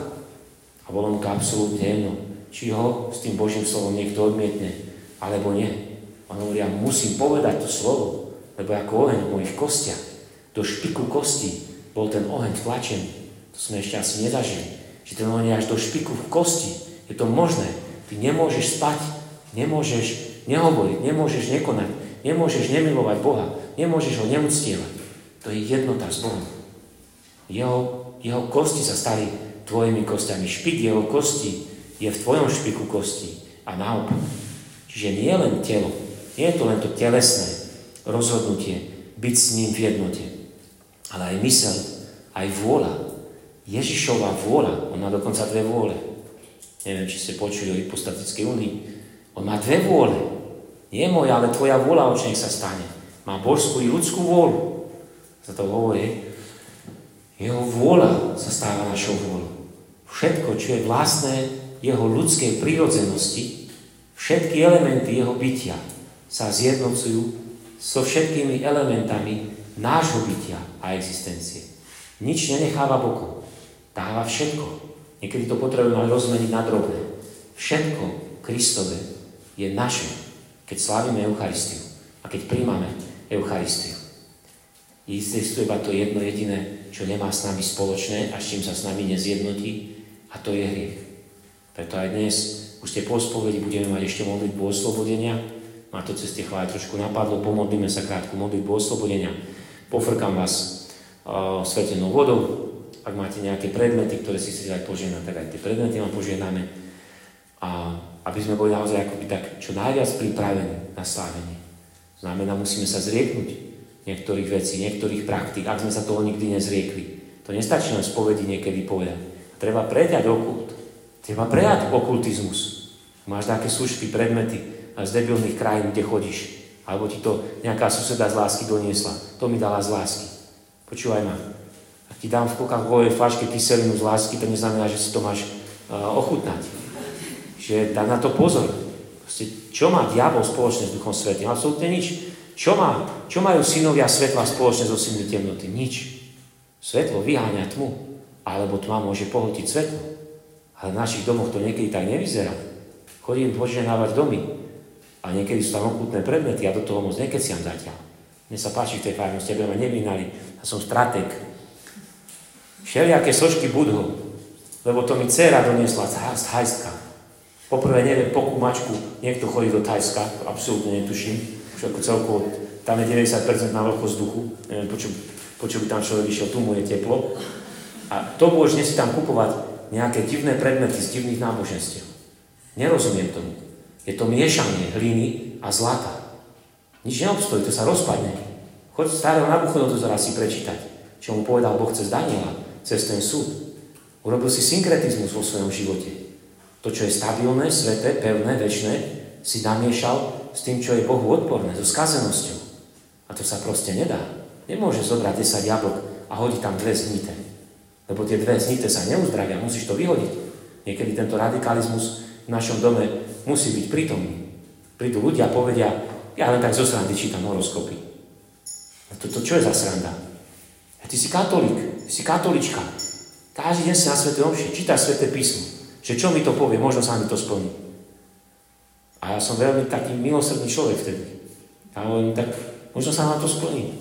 A bolo mu to absolútne jedno, či ho s tým Božím slovom niekto odmietne, alebo nie. On hovorí, ja musím povedať to slovo, lebo ako oheň v mojich kostiach, do špiku kostí bol ten oheň tlačený. To sme ešte asi nezažili. Že ten oheň je až do špiku v kosti. Je to možné. Ty nemôžeš spať, nemôžeš nehovoriť, nemôžeš nekonať, nemôžeš nemilovať Boha, nemôžeš ho neúctievať. To je jednota s Bohom. Jeho, jeho kosti sa stali tvojimi kostiami. Špik jeho kosti je v tvojom špiku kosti a naopak. Čiže nie len telo, nie je to len to telesné rozhodnutie byť s ním v jednote, ale aj myseľ, aj vôľa. Ježišova vôľa, on má dokonca dve vôle. Neviem, či ste počuli o hypostatickej únii. On má dve vôle. Nie moja, ale tvoja vôľa, oč nech sa stane. Má božskú i ľudskú vôľu. Za to hovorí, jeho vôľa sa stáva našou vôľou. Všetko, čo je vlastné jeho ľudskej prírodzenosti, všetky elementy jeho bytia sa zjednocujú so všetkými elementami nášho bytia a existencie. Nič nenecháva bokom. Dáva všetko. Niekedy to potrebujeme ale rozmeniť na drobné. Všetko Kristové je naše, keď slávime Eucharistiu a keď príjmame Eucharistiu. Existuje iba to jedno jediné, čo nemá s nami spoločné a s čím sa s nami nezjednotí, a to je hriech. Preto aj dnes, už ste po spovedi, budeme mať ešte modlitbu oslobodenia. Ma to cez tie chvály trošku napadlo, pomodlíme sa krátku modlitbu oslobodenia. Pofrkám vás uh, svetenou vodou. Ak máte nejaké predmety, ktoré si chcete aj požehnať, tak aj tie predmety vám požehnáme. A aby sme boli naozaj akoby tak čo najviac pripravení na slávenie. Znamená, musíme sa zrieknúť niektorých vecí, niektorých praktík, ak sme sa toho nikdy nezriekli. To nestačí len spovedi niekedy povedať. Treba preťať okult. Treba prejať okultizmus. Máš také služky, predmety z debilných krajín, kde chodíš. Alebo ti to nejaká suseda z lásky doniesla. To mi dala z lásky. Počúvaj ma. Ak ti dám v Coca-Colovej fľaške kyselinu z lásky, to neznamená, že si to máš uh, ochutnať. Že dá na to pozor. Proste, čo má diabol spoločné s Duchom Svätým? Absolútne nič. Čo, má, čo majú synovia svetla spoločne so synmi temnoty? Nič. Svetlo vyháňa tmu, alebo tma môže pohltiť svetlo. Ale v našich domoch to niekedy tak nevyzerá. Chodím požehnávať domy a niekedy sú tam okultné predmety a do toho moc nekeciam zatiaľ. Mne sa páči v tej farnosti, aby ma nevynali. Ja som stratég. Všelijaké sošky budhov, lebo to mi dcéra doniesla z Thajska. Poprvé neviem, po kumačku niekto chodí do Thajska, absolútne netuším. Všetko celkovo, tam je deväťdesiat percent na vlhkosť vzduchu, neviem, po čo, po čo by tam človek išiel, tu mu je teplo. A to môžete si tam kupovať nejaké divné predmety z divných náboženstiev. Nerozumiem tomu. Je to miešanie hliny a zlata. Nič neobstojí, to sa rozpadne. Choď starého Nabuchodonozora si prečítať, čo mu povedal Boh cez Daniela, cez ten súd. Urobil si synkretizmus vo svojom živote. To, čo je stabilné, sveté, pevné, večné, si namiešal s tým, čo je Bohu odporné, so skazenosťou. A to sa proste nedá. Nemôže zobrať desať jablok a hodiť tam dve znité. Lebo tie dve znité sa neuzdravia, musíš to vyhodiť. Niekedy tento radikalizmus v našom dome musí byť prítomný. Prídu ľudia a povedia, ja len tak zo srandy čítam horoskopy. A to, to čo je za sranda? A ty si katolík, ty si katolička. Každý deň si na svätej omši, čítaš sväté písmo. Že čo mi to povie, možno sa mi to splní. A ja som veľmi taký milosrdný človek vtedy. A hovorím, tak možno sa nám to splní.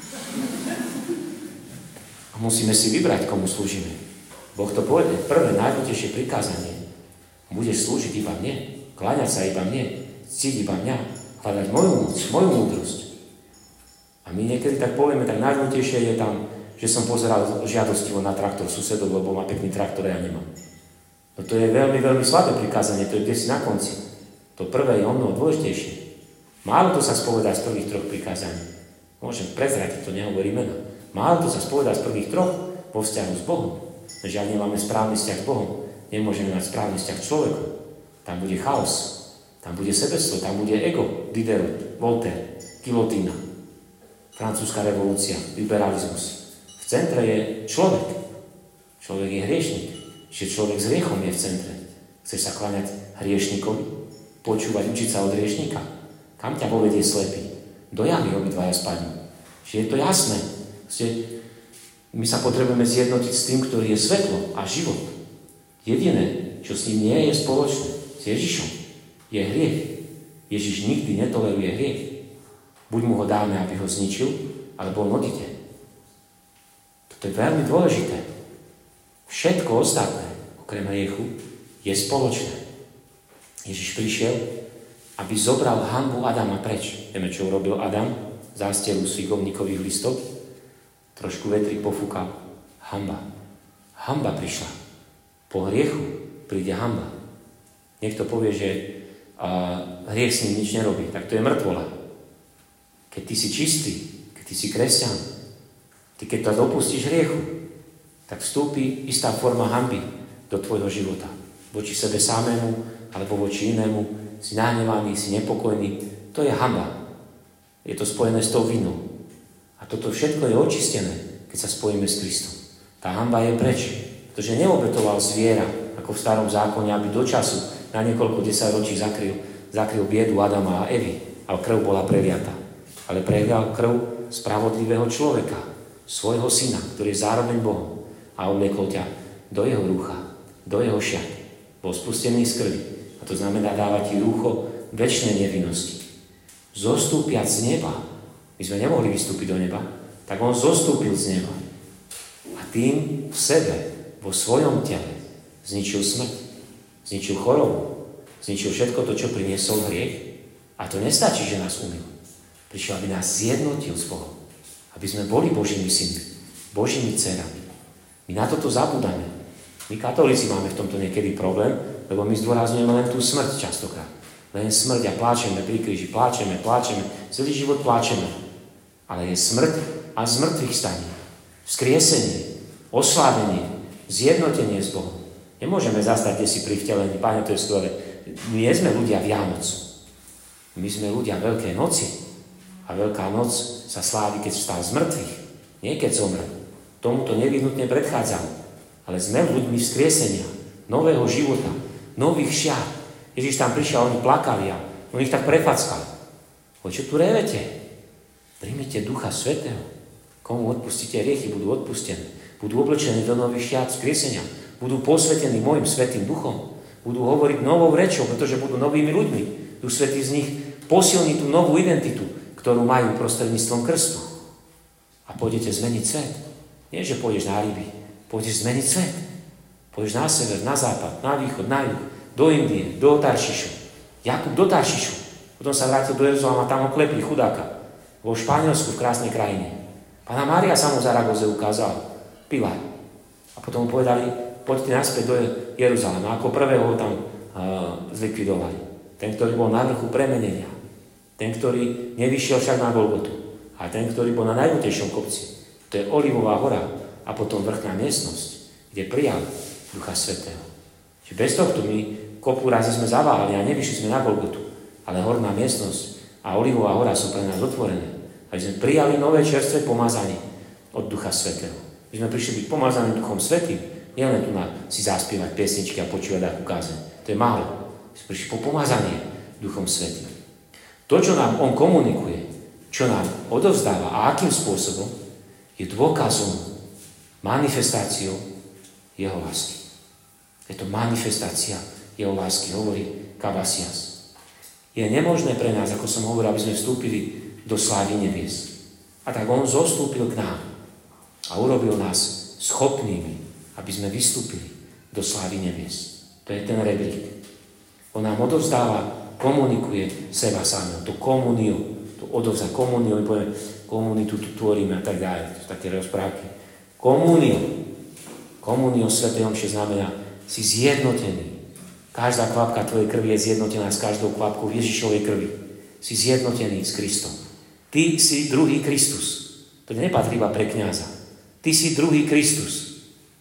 A musíme si vybrať, komu slúžime. Boh to povede. Prvé, najdôležitejšie prikázanie. Budeš slúžiť iba mne, kláňať sa iba mne, cítiť iba mňa, hľadať moju moc, moju múdrosť. A my niekedy tak povieme, tak najdôležitejšie je tam, že som pozeral žiadostivo na traktor susedov, lebo má pekný traktor a ja nemám. No to je veľmi, veľmi slabé prikázanie, to je kde si na konci. To prvé je o mnoho dôležitejšie. Málo to sa spovedá z prvých troch prikázaní. Môžem prezradiť, to nehovorí meno. Málo to sa spovedá z prvých troch vo vzťahu s Bohom. Žiaľ, nemáme správny vzťah s Bohom. Nemôžeme mať správny vzťah s človekom. Tam bude chaos. Tam bude sebectvo. Tam bude ego. Diderot, Voltaire, Guillotina. Francúzska revolúcia, liberalizmus. V centre je človek. Človek je hriešnik. Čiže človek s hriechom je v centre. Chceš sa kláňať hriešnikovi? Počúvať, učiť sa od hriešnika? Kam ťa povedie slepý? Do jamy obidvaja spadnú. Čiže je to jasné. My sa potrebujeme zjednotiť s tým, ktorý je svetlo a život. Jediné, čo s ním nie je spoločné, s Ježišom, je hriech. Ježiš nikdy netoleruje hriech. Buď mu ho dáme, aby ho zničil, alebo ho nodíte. Toto je veľmi dôležité. Všetko ostatné, okrem hriechu, je spoločné. Ježiš prišiel, aby zobral hanbu Adama preč. Vieme, čo urobil Adam? Zástelu z figovníkových listov. Trošku vetrík pofúkal. Hanba. Hanba prišla. Po hriechu príde hanba. Niekto povie, že a, hriech s ním nič nerobí, tak to je mŕtvola. Keď ty si čistý, keď ty si kresťan, ty keď to dopustíš hriechu, tak vstúpi istá forma hanby do tvojho života. Voči sebe samému, alebo voči inému, si nahnevaný, si nepokojný. To je hanba. Je to spojené s tou vinou. A toto všetko je očistené, keď sa spojíme s Kristom. Tá hanba je preč, pretože neobetoval zviera, ako v starom zákone, aby do času na niekoľko desaťročí zakryl, zakryl biedu Adama a Evy, a krv bola preliata. Ale prelial krv spravodlivého človeka, svojho syna, ktorý je zároveň Bohom, a obliekol ťa do jeho rúcha, do jeho šiat. Bol spustený z krvi. A to znamená dávať ti rúcho večnej nevinnosti. Zostúpiac z neba, my sme nemohli vystúpiť do neba, tak on zostúpil z neba. A tým v sebe, vo svojom tele, zničil smrť, zničil chorobu, zničil všetko to, čo priniesol hriech. A to nestačí, že nás umil. Prišiel, aby nás zjednotil s Bohom. Aby sme boli Božími synmi, Božími dcerami. My na toto zabúdame. My katolíci máme v tomto niekedy problém, lebo my zdôrazňujeme len tú smrť častokrát. Len smrť a pláčeme pri kríži, pláčeme, pláčeme, celý život pláčeme. Ale je smrť a zmrtvých staní, vzkriesenie, oslávenie, zjednotenie s Bohom. Nemôžeme zastať, kde si pri vtelení. Páne, to je skvelé. My nie sme ľudia Vianoc. My sme ľudia Veľkej noci. A Veľká noc sa slávi, keď vstal z mŕtvych. Nie keď zomrel. Tomuto nevyhnutne predchádzalo. Ale sme ľuďmi vzkriesenia, nového života, nových šiat. Ježiš tam prišiel, oni plakali a on ich tak prefackal. O čo tu revete? Príjmite Ducha Svätého. Komu odpustíte hriechy, budú odpustené. Budú oblečení do nových šiat vzkriesenia. Budú posvetení môjim Svätým Duchom. Budú hovoriť novou rečou, pretože budú novými ľuďmi. Duch Svätý z nich posilní tú novú identitu, ktorú majú prostredníctvom krstu. A pôjdete zmeniť svet. Nie, že pôjdeš na ryby, pôjdeš zmeniť svet. Pôjdeš na sever, na západ, na východ, na juh, do Indie, do Taršišu. Jakub do Taršišu. Potom sa vrátil do Jeruzalema, tam ho klepli chudáka. Vo Španielsku, v krásnej krajine. Pána Mária sa mu v Zaragoze ukázala. Pilár. A potom mu povedali, poďte naspäť do Jeruzalema. Ako prvého ho tam uh, zlikvidovali. Ten, ktorý bol na vrchu premenenia. Ten, ktorý nevyšiel však na Golgotu. A ten, ktorý bol na najvutejšom kopci. To je Olivová hora a potom vrchná miestnosť, kde prijal Ducha Svätého. Čiže bez tohto my kopu razy sme zaváhali a nevyšli sme na Golgotu. Ale horná miestnosť a Olivová hora sú pre nás otvorené. Aby sme prijali nové čerstvé pomazanie od Ducha Svätého. My sme prišli byť pomazaní Duchom Svätým. Nielen tu na si zaspievať piesničky a počúvať akú kázeň. To je málo. My sme prišli po pomazanie Duchom Svätým. To, čo nám on komunikuje, čo nám odovzdáva a akým spôsobom, je dôkazom, manifestáciou jeho lásky. Je to manifestácia jeho lásky, hovorí Kavasias. Je nemožné pre nás, ako som hovoril, aby sme vstúpili do slávy nebies. A tak on zostúpil k nám a urobil nás schopnými, aby sme vystúpili do slávy nebies. To je ten rebrík. On nám odovzdáva, komunikuje seba samého, to komuniu, to odovzdá komuniu, my povieme, komunitu tu tvoríme a tak ďalej, to sú také rozprávky. Komuniu, komuniu svätej omše znamená, si zjednotený. Každá kvapka tvojej krvi je zjednotená s každou kvapkou Ježišovej krvi. Si zjednotený s Kristom. Ty si druhý Kristus. To nepatrí iba pre kňaza. Ty si druhý Kristus.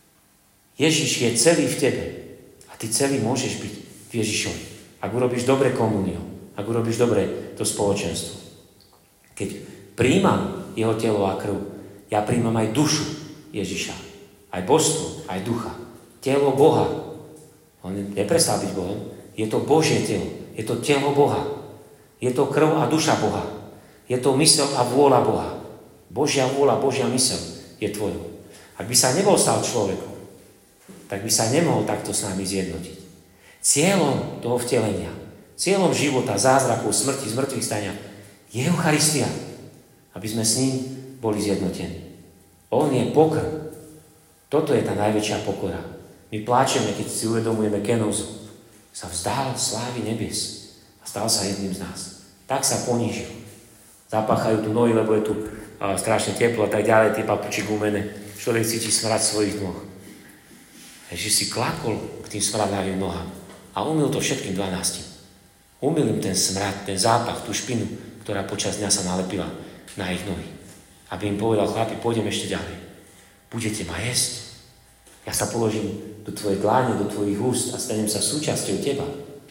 Ježiš je celý v tebe. A ty celý môžeš byť v Ježišovi. Ak urobíš dobre komuniu, ak urobíš dobre to spoločenstvo. Keď príjmam jeho telo a krv, ja príjmam aj dušu Ježiša. Aj božstvo, aj ducha. Telo Boha. On neprestal byť Bohom. Je to Božie telo. Je to telo Boha. Je to krv a duša Boha. Je to mysel a vôľa Boha. Božia vôľa, Božia mysel je tvojou. Ak by sa nebol stal človekom, tak by sa nemohol takto s nami zjednotiť. Cieľom toho vtelenia, cieľom života, zázrakov, smrti, zmrtvých stania je Eucharistia. Aby sme s ním boli zjednotení. On je pokrm. Toto je tá najväčšia pokora. My pláčeme, keď si uvedomujeme kenózu. Sa vzdal slávy nebies a stal sa jedným z nás. Tak sa ponížil. Zapáchajú tu nohy, lebo je tu uh, strašne teplo a tak ďalej, tie papuči gumené. Človek cíti smrad svojich nôh. že si klakol k tým smradlavým nohám a umyl to všetkým dvanáctim. Umyl im ten smrad, ten zápach, tú špinu, ktorá počas dňa sa nalepila na ich nohy. Aby im povedal, chlapi, pôjdem ešte ďalej. Budete ma jesť. Ja sa položím do tvojej dláne, do tvojich úst a stanem sa súčasťou teba.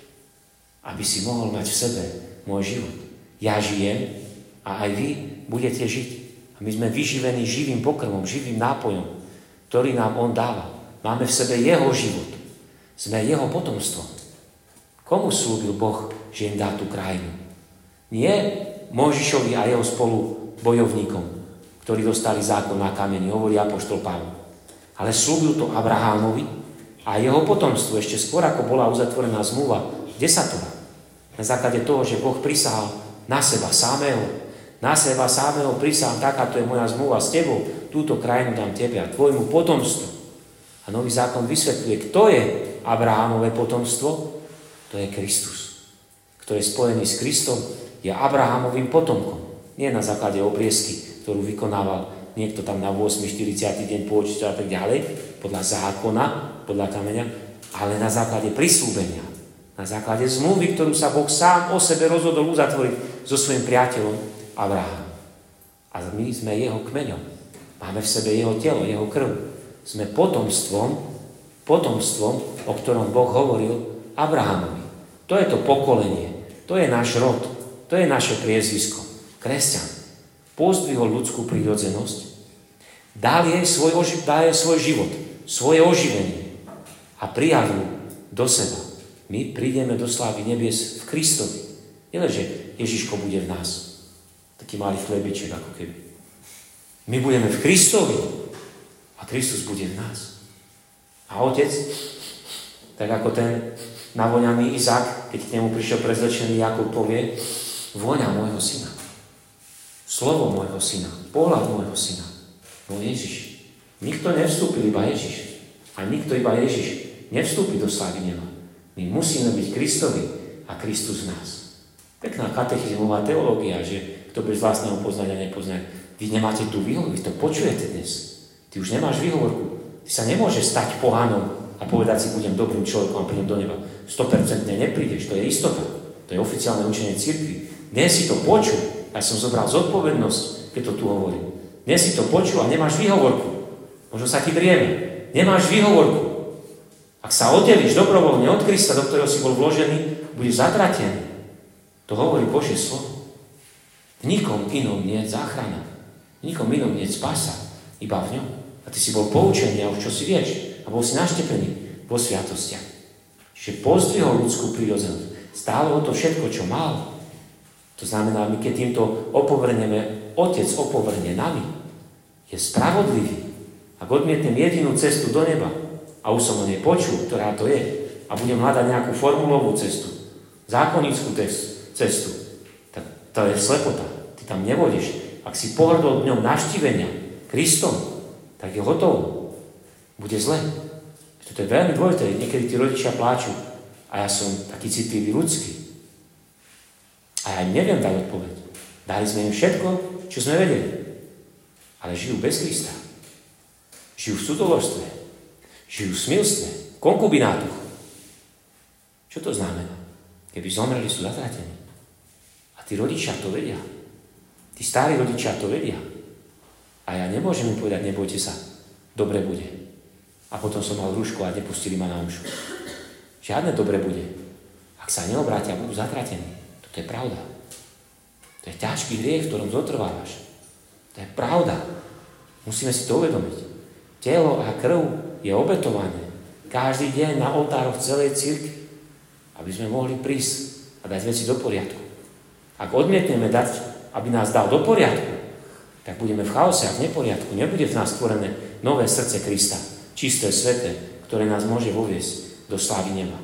Aby si mohol mať v sebe môj život. Ja žijem a aj vy budete žiť. A my sme vyživení živým pokrmom, živým nápojom, ktorý nám on dáva. Máme v sebe jeho život. Sme jeho potomstvom. Komu slúbil Boh, že im dá tú krajinu? Nie Mojžišovi a jeho spolu bojovníkom, ktorí dostali zákon na kameni, hovorí apoštol Pavol. Ale slúbil to Abrahámovi a jeho potomstvu ešte skôr, ako bola uzatvorená zmluva desatora. Na základe toho, že Boh prisahal na seba samého. Na seba samého prisahal, takáto je moja zmluva s tebou, túto krajinu dám tebe a tvojmu potomstvu. A nový zákon vysvetľuje, kto je Abrahámové potomstvo? To je Kristus. Kto je spojený s Kristom, je Abrahámovým potomkom. Nie na základe obriezky, ktorú vykonával niekto tam na ôsmy štyridsiaty deň pôčte a tak ďalej, podľa zákona, podľa kameňa, ale na základe prislúbenia, na základe zmluvy, ktorú sa Boh sám o sebe rozhodol uzatvoriť so svojím priateľom Abrahamom. A my sme jeho kmeňom. Máme v sebe jeho telo, jeho krv. Sme potomstvom, potomstvom, o ktorom Boh hovoril Abrahamovi. To je to pokolenie, to je náš rod, to je naše priezvisko. Kresťan. Pozdvihol ľudskú prírodzenosť, dal jej svoj, oži- dal jej svoj život, svoje oživenie a prijal ju do seba. My prídeme do slávy nebies v Kristovi. Nie, že Ježiško bude v nás. Taký malý chlebiček ako keby. My budeme v Kristovi a Kristus bude v nás. A otec, tak ako ten navoňaný Izák, keď k nemu prišiel prezlečený Jakub, povie, vôňa môjho syna. Slovo môjho syna, pohľad môjho syna, môj Ježiš. Nikto nevstúpil, iba Ježiš. A nikto iba Ježiš nevstúpi do slávy neba. My musíme byť Kristovi a Kristus v nás. Pekná katechizmová teológia, že kto bez vlastného poznania nepozná. Vy nemáte tú výhovorku, vy to počujete dnes. Ty už nemáš výhovorku. Ty sa nemôžeš stať pohanom a povedať si, budem dobrým človekom a prídem do neba. sto percent neprídeš, to je istota. To je oficiálne učenie cirkvi. Dnes si to počuj. Ja som zobral zodpovednosť, keď to tu hovorím. Dnes si to počul a nemáš výhovorku. Možno sa ti drieme. Nemáš výhovorku. Ak sa oddelíš dobrovoľne od Krista, do ktorého si bol vložený, budeš zatratený. To hovorí Božie slovo. V nikom inom nie je záchrana. V nikom inom nie je spása. Iba v ňom. A ty si bol poučený a už čo si vieš. A bol si naštepený vo sviatostiach. Čiže pozdvihol ľudskú prírodzenosť. Stálo o to všetko, čo mal. To znamená, my keď týmto opovrneme, Otec opovrne nami. Je spravodlivý. Ak odmietnem jedinú cestu do neba, a už som o nej počul, ktorá to je, a budem hľadať nejakú formulovú cestu, zákonickú cestu, tak to je slepota. Ty tam nevodíš. Ak si pohrdol dňom navštívenia Kristom, tak je hotovo. Bude zle. To je veľmi dôležité. Niekedy tí rodičia pláču a ja som taký citlivý ľudský. A ja im neviem dať odpoveď. Dali sme im všetko, čo sme vedeli. Ale žijú bez Krista. Žijú v cudzoložstve. Žijú v smilstve, v konkubinátoch. Čo to znamená? Keby zomreli, sú zatratení. A tí rodičia to vedia. Tí starí rodičia to vedia. A ja nemôžem im povedať, nebojte sa, dobre bude. A potom som mal rúško a nepustili ma na omšu. Žiadne dobre bude. Ak sa neobrátia, budú zatratení. To je pravda. To je ťažký hriech, v ktorom zotrvávaš. To je pravda. Musíme si to uvedomiť. Telo a krv je obetované každý deň na oltároch celej cirkvi, aby sme mohli prísť a dať veci do poriadku. Ak odmietneme dať, aby nás dal do poriadku, tak budeme v chaose a v neporiadku. Nebude v nás stvorené nové srdce Krista, čisté, sveté, ktoré nás môže voviesť do slávy neba.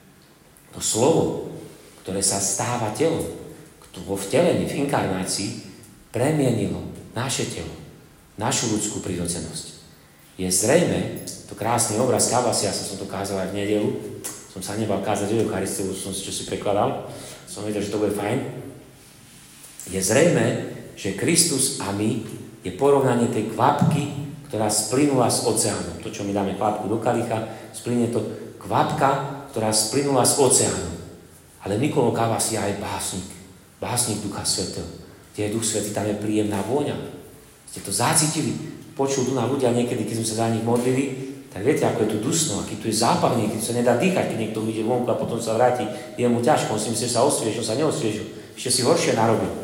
To slovo, ktoré sa stáva telom, vo vtelení, v inkarnácii, premienilo naše telo, našu ľudskú prirodzenosť. Je zrejme, to krásny obraz Kavasia, som to kázal aj v nedeľu, som sa nebal kázať o Eucharistiu, som si čo si prekladal, som vedel, že to bude fajn. Je zrejme, že Kristus a my je porovnanie tej kvapky, ktorá splynula z oceánu. To, čo my dáme kvapku do kalicha, splynie to kvapka, ktorá splynula z oceánu. Ale Niccolo Cavassi je aj básnik. Básnik Ducha Svätého. Kde je Duch Svätý, tam je príjemná vôňa. Ste to zacítili. Počul tu na ľudia niekedy, keď sme sa za nich modlili, tak viete, ako je tu dusno, aký tu je zápach niekedy, sa nedá dýchať, keď niekto vyjde vonku a potom sa vráti, je mu ťažko, on si myslí, že sa osviežil, sa neosviežil, ešte si horšie narobil.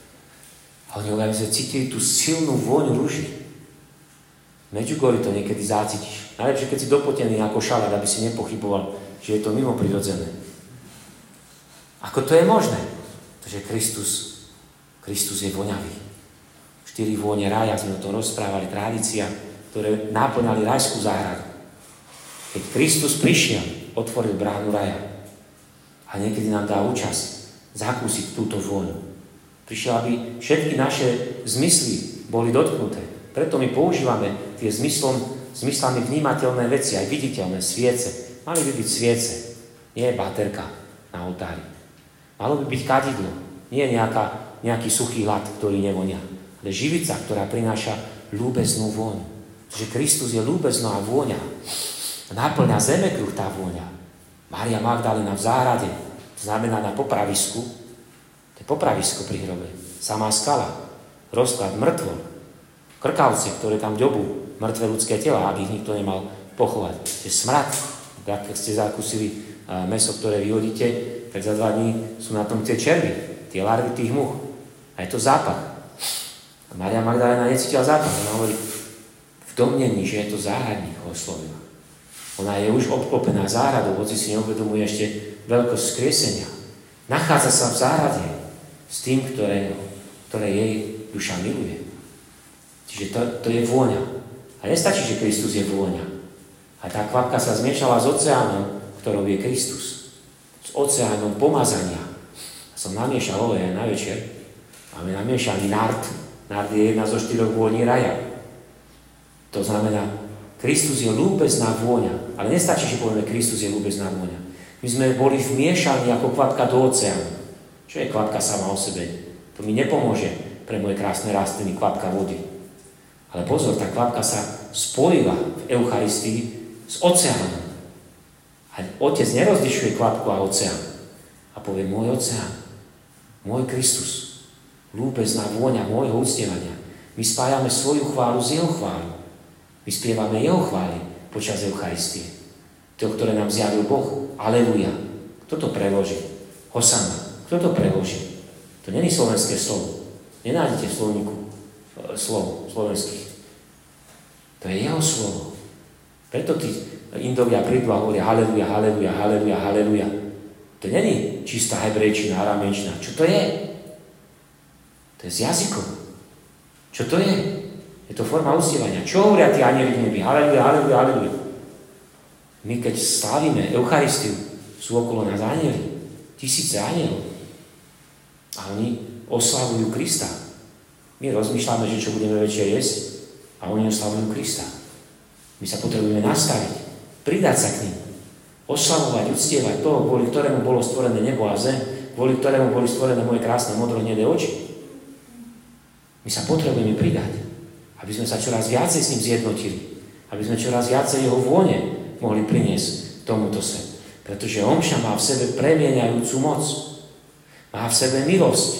A oni hovoria, že cítili tú silnú vôňu rúži. V Medjugorji to niekedy zacítiš. Najlepšie, keď si dopotený ako šalát, aby si nepochyboval, že je to mimo prirodzené. Ako to je možné? Pretože Kristus, Kristus je voňavý. Štyri vône rája, sme o tom rozprávali, tradícia, ktoré náplňali rajskú záhradu. Keď Kristus prišiel, otvoril bránu raja a niekedy nám dá účasť zakúsiť túto vôňu. Prišiel, aby všetky naše zmysly boli dotknuté. Preto my používame tie zmyslom, zmyslami vnímateľné veci, aj viditeľné, sviece. Mali by byť sviece, nie baterka na oltári. Malo by byť kadidlo, nie nejaká, nejaký suchý hlad, ktorý nevonia, ale živica, ktorá prináša ľúbeznú vôňu. Že Kristus je ľúbezná vôňa. Náplňa zemekruh tá vôňa. Mária Magdalena v záhrade, to znamená na popravisku, to je popravisko pri hrobe, samá skala, rozklad mŕtvol, krkavce, ktoré tam ďobú mŕtve ľudské tela, aby ich nikto nemal pochovať. To je smrad. Tak, keď ste zakúsili mäso, ktoré vyhodíte, tak za dva dní sú na tom tie červy, tie larvy tých much. A je to zápach. A Mária Magdalena necítila zápach. Ona hovorí, v domnení, že je to záhradník, ho oslovila. Ona je už obklopená záhradou, hoci si neuvedomuje ešte veľkosť skriesenia. Nachádza sa v záhrade s tým, ktoré, ktoré jej duša miluje. Čiže to, to je vôňa. A nestačí, že Kristus je vôňa. A tá kvapka sa zmiešala s oceánom, ktorou je Kristus. S oceánom pomazania. A som namiešal olej na večer. Máme namiešaný nard. Nard je jedna zo štyroch vôní raja. To znamená, Kristus je ľúbezná vôňa. Ale nestačí, že povieme, Kristus je ľúbezná vôňa. My sme boli vmiešaní ako kvapka do oceánu. Čo je kvapka sama o sebe? To mi nepomôže pre moje krásne rastliny kvapka vody. Ale pozor, tá kvapka sa spojila v Eucharistii s oceánom. A Otec nerozlišuje kvapku a oceán. A povie, môj oceán, môj Kristus, ľúbezná vôňa môjho uctievania. My spájame svoju chválu s jeho chválu. My spievame jeho chvály počas Eucharistie. To, ktoré nám zjavil Boh. Aleluja. Kto to preloží? Hosanna. Kto to preloží? To nie je slovenské slovo. Nenájdete v slovníku slov slovenských. To je jeho slovo. Preto tí Indovia prídu a hovoria haleluja, haleluja, haleluja, haleluja. To nie je čistá hebrejčina, aramejčina. Čo to je? To je z jazykov. Čo to je? Je to forma uctievania. Čo hovoria tí anjeli v nebi? Haleluja, haleluja, haleluja. My keď slávime Eucharistiu, sú okolo nás anjeli. Tisíce anjelov. A oni oslavujú Krista. My rozmýšľame, že čo budeme večer jesť, a oni oslavujú Krista. My sa potrebujeme nastaviť, pridať sa k ním, oslavovať, uctievať toho, kvôli ktorému bolo stvorené nebo a zem, kvôli ktorému boli stvorené moje krásne modro-hnedé oči. My sa potrebujeme pridať, aby sme sa čoraz viacej s ním zjednotili, aby sme čoraz viacej jeho vône mohli priniesť tomuto svetu. Pretože omša má v sebe premieňajúcu moc, má v sebe milosť,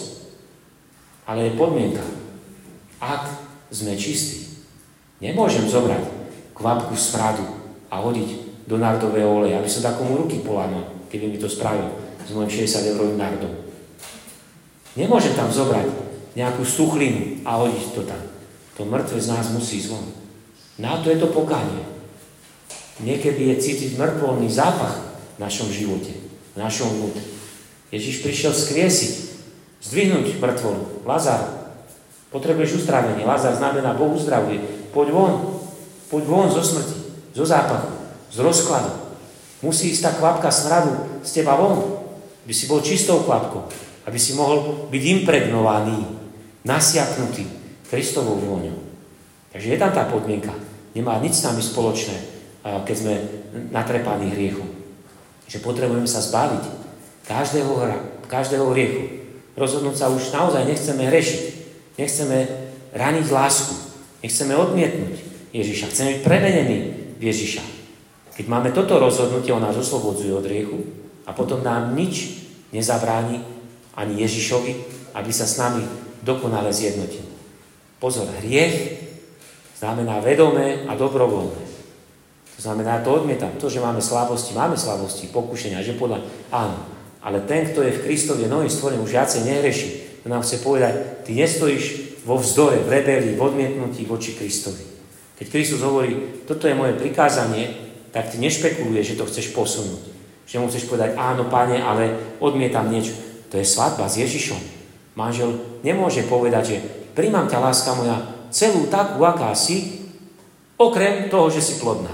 ale je podmienka. Ak sme čistí, nemôžem zobrať kvapku smradu a hodiť do nardového oleja, aby sa takomu ruky polámal, keby mi to spravil s mojim šesťdesiat eurovým nardom. Nemôžem tam zobrať nejakú stuchlinu a hodiť to tam. To mŕtve z nás musí zvon. Na to je to pokánie. Niekedy je cítiť mŕtvolný zápach v našom živote, v našom vnútri. Ježiš prišiel skriesiť, zdvihnúť mŕtvolu. Lazar, potrebuješ uzdravenie. Lazar znamená, Boh uzdravuje. Poď von, poď von zo smrti, zo zápachu, z rozkladu. Musí ísť tá kvapka smradu z teba von, aby si bol čistou kvapkou, aby si mohol byť impregnovaný, nasiaknutý Kristovou vôňou. Takže je tam tá podmienka. Nemá nič s nami spoločné, keď sme natrepaní hriechom. Že potrebujeme sa zbaviť každého, každého hriechu. Rozhodnúť sa už naozaj nechceme hrešiť. Nechceme raniť lásku. Nechceme odmietnúť. Ježiša. Chceme byť premenení v Ježiša. Keď máme toto rozhodnutie, on nás oslobodzuje od hriechu a potom nám nič nezabráni ani Ježišovi, aby sa s nami dokonale zjednotil. Pozor, hriech znamená vedomé a dobrovoľné. To znamená, to odmietam. To, že máme slabosti, máme slabosti, pokušenia, že podľa... Áno, ale ten, kto je v Kristovi novým stvorením, už viacej nehreší. To nám chce povedať, ty nestojíš vo vzdore, v rebelii, v odmietnutí voči Kristovi. Keď Kristus hovorí, toto je moje prikázanie, tak ty nešpekuluješ, že to chceš posunúť. Že mu chceš povedať, áno, Pane, ale odmietam niečo. To je svadba s Ježišom. Manžel nemôže povedať, že príjmam ťa, láska moja, celú takú, aká si, okrem toho, že si plodná.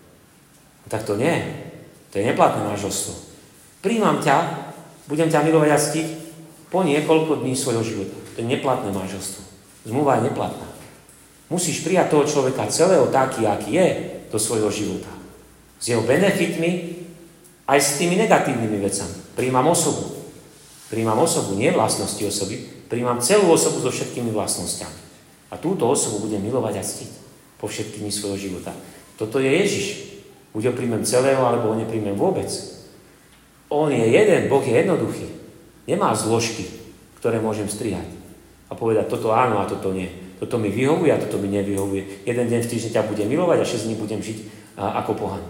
Tak to nie. To je neplatné manželstvo. Príjmam ťa, budem ťa milovať a ctiť po niekoľko dní svojho života. To je neplatné manželstvo. Zmluva je neplatná. Musíš prijať toho človeka celého taký, aký je, do svojho života. S jeho benefitmi, aj s tými negatívnymi vecami. Príjmam osobu. Príjmam osobu, nie vlastnosti osoby. Príjmam celú osobu so všetkými vlastnosťami. A túto osobu budem milovať a ctiť po všetky dni svojho života. Toto je Ježiš. Buď ho príjmem celého, alebo ho nepríjmem vôbec. On je jeden, Boh je jednoduchý. Nemá zložky, ktoré môžem strihať. A povedať, toto áno a toto nie. Toto mi vyhovuje a toto mi nevyhovuje. Jeden deň v týždni ťa budem milovať a šesť dní budem žiť a, ako pohan.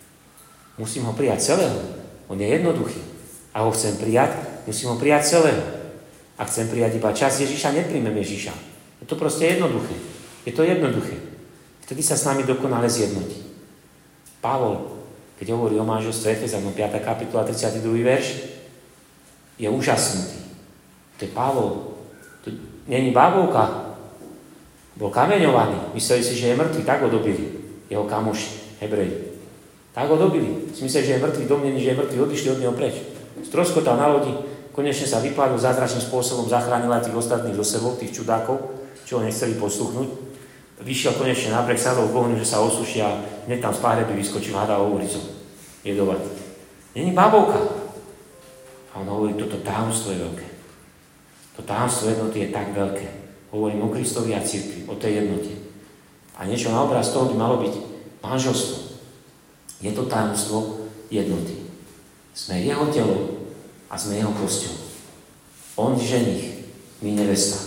Musím ho prijať celého. On je jednoduchý. A ho chcem prijať, musím ho prijať celého. Ak chcem prijať iba časť Ježiša, nepríjmem Ježiša. Je to proste jednoduché. Je to jednoduché. Vtedy sa s nami dokonale zjednotí. Pavol, keď hovorí o manželstve Efezanom piata kapitola tridsiaty druhý verš, je úžasnutý. To je Pavol. To není bábovka. Bol kameňovaný. Mysleli si, že je mŕtvy. Tak ho dobili. Jeho kamoši, Hebreji. Tak ho dobili. Si mysleli, že je mŕtvy, domnení, že je mŕtvy. Odišli od neho preč. Stroskotal na lodi. Konečne sa vypadol zázračným spôsobom. Zachránil aj tých ostatných do sebou, tých čudákov, čo ho nechceli posluchnúť. Vyšiel konečne na breh, sadol v ohňu, že sa osušia a hneď tam z pahreby vyskočil hada hovoricou. Jedovať. Není bábovka. A on hovorí, toto tajomstvo je veľké. To tajomstvo jednoty je tak veľké. Hovorím o Kristovi a cirkvi, o tej jednote. A niečo na obraz toho by malo byť manželstvo. Je to tajomstvo jednoty. Sme jeho telo a sme jeho kosťou. On ženích, my nevesta.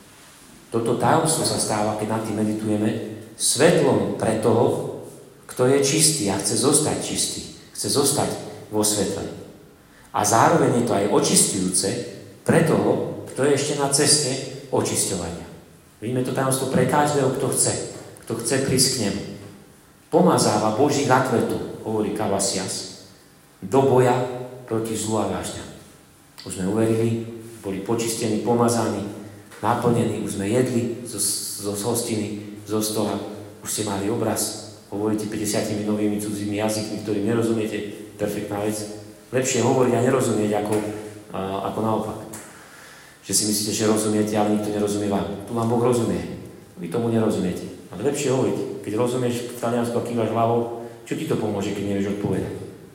Toto tajomstvo sa stáva, keď nad tým meditujeme, svetlom pre toho, kto je čistý a chce zostať čistý. Chce zostať vo svetle. A zároveň je to aj očistujúce pre toho, kto je ešte na ceste očisťovania. Vidíme to tajomstvo pre každého, kto chce. Kto chce prísť k nemu. Pomazáva Boží gatvetu, hovorí Kavasias, do boja proti zlu a vážňam. Už sme uverili, boli počistení, pomazaní, naplnení, už sme jedli zo, zo hostiny, zo stola, už ste mali obraz, hovoríte päťdesiatimi novými cudzými jazykmi, ktorým nerozumiete, perfektná vec. Lepšie hovoriť a nerozumieť, ako, a, ako naopak. Že si myslíte, že rozumiete, ale nikto nerozumie vám. Tu vám Boh rozumie, vy tomu nerozumiete. Ale lepšie hovoriť, keď rozumieš v Taliansku a kývaš hlavou, čo ti to pomôže, keď nevieš odpovedať.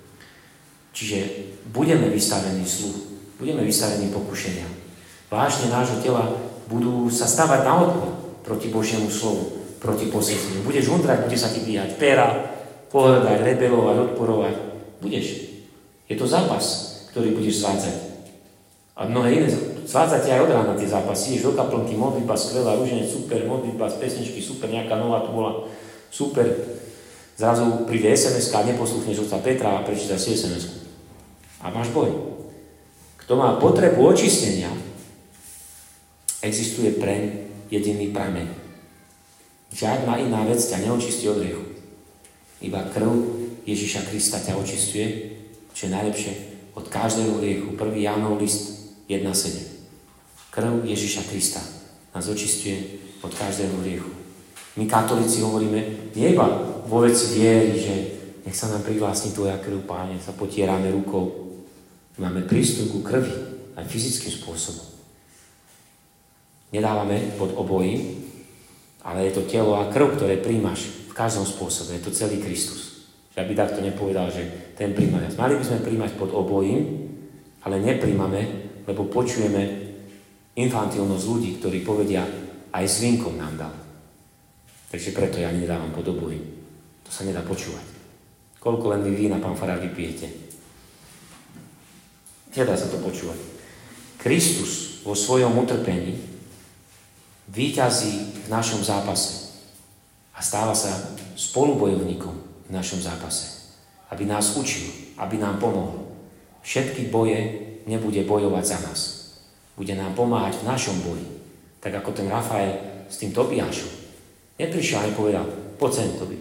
Čiže budeme vystavení zlu, budeme vystavení pokušeniam. Vážne nášho tela budú sa stavať na odpor proti Božiemu slovu, proti posveteniu. Budeš hundrať, bude sa ti bíjať pera, pohrdať, rebelovať, odporovať. Budeš. Je to zápas, ktorý budeš zvádzať. A mnohé iné, zvádzate aj od rána tie zápasy. Ideš do kaplnky, modlitba skvelá, ruženec, super, modlitba z pesničky, super, nejaká nová tu bola, super. Zrazu príde es em eska a neposluchneš otca Petra a prečítaš si es em esku. A máš boj. Kto má potrebu očistenia, existuje preň jediný prameň. Žiadna iná vec ťa neočistí od hriechu. Iba krv Ježiša Krista ťa očistuje, čo je najlepšie od každého hriechu. prvý Jánov list jedna sedem. Krv Ježiša Krista nás očistuje od každého hriechu. My katolíci hovoríme nie iba vo veci viery, že nech sa nám privlastní tvoja krv, Páne, sa potierame rukou. Máme prístup ku krvi aj fyzickým spôsobom. Nedávame pod obojím, ale je to telo a krv, ktoré príjmaš v každom spôsobe. Je to celý Kristus. Že aby takto nepovedal, že ten príjma viac. Mali by sme príjmať pod obojím, ale nepríjmame, lebo počujeme infantilnosť ľudí, ktorí povedia, aj s vínkom nám dal. Takže preto ja nedávam podobu. To sa nedá počúvať. Koľko len vy vína, pán farár, vypijete. Nedá sa to počúvať. Kristus vo svojom utrpení víťazí v našom zápase a stáva sa spolubojovníkom v našom zápase. Aby nás učil, aby nám pomohol. Všetky boje nebude bojovať za nás. Bude nám pomáhať v našom boji. Tak ako ten Rafael s tým Tobiášom. Neprišiel a nepovedal, poď sem, Tobi.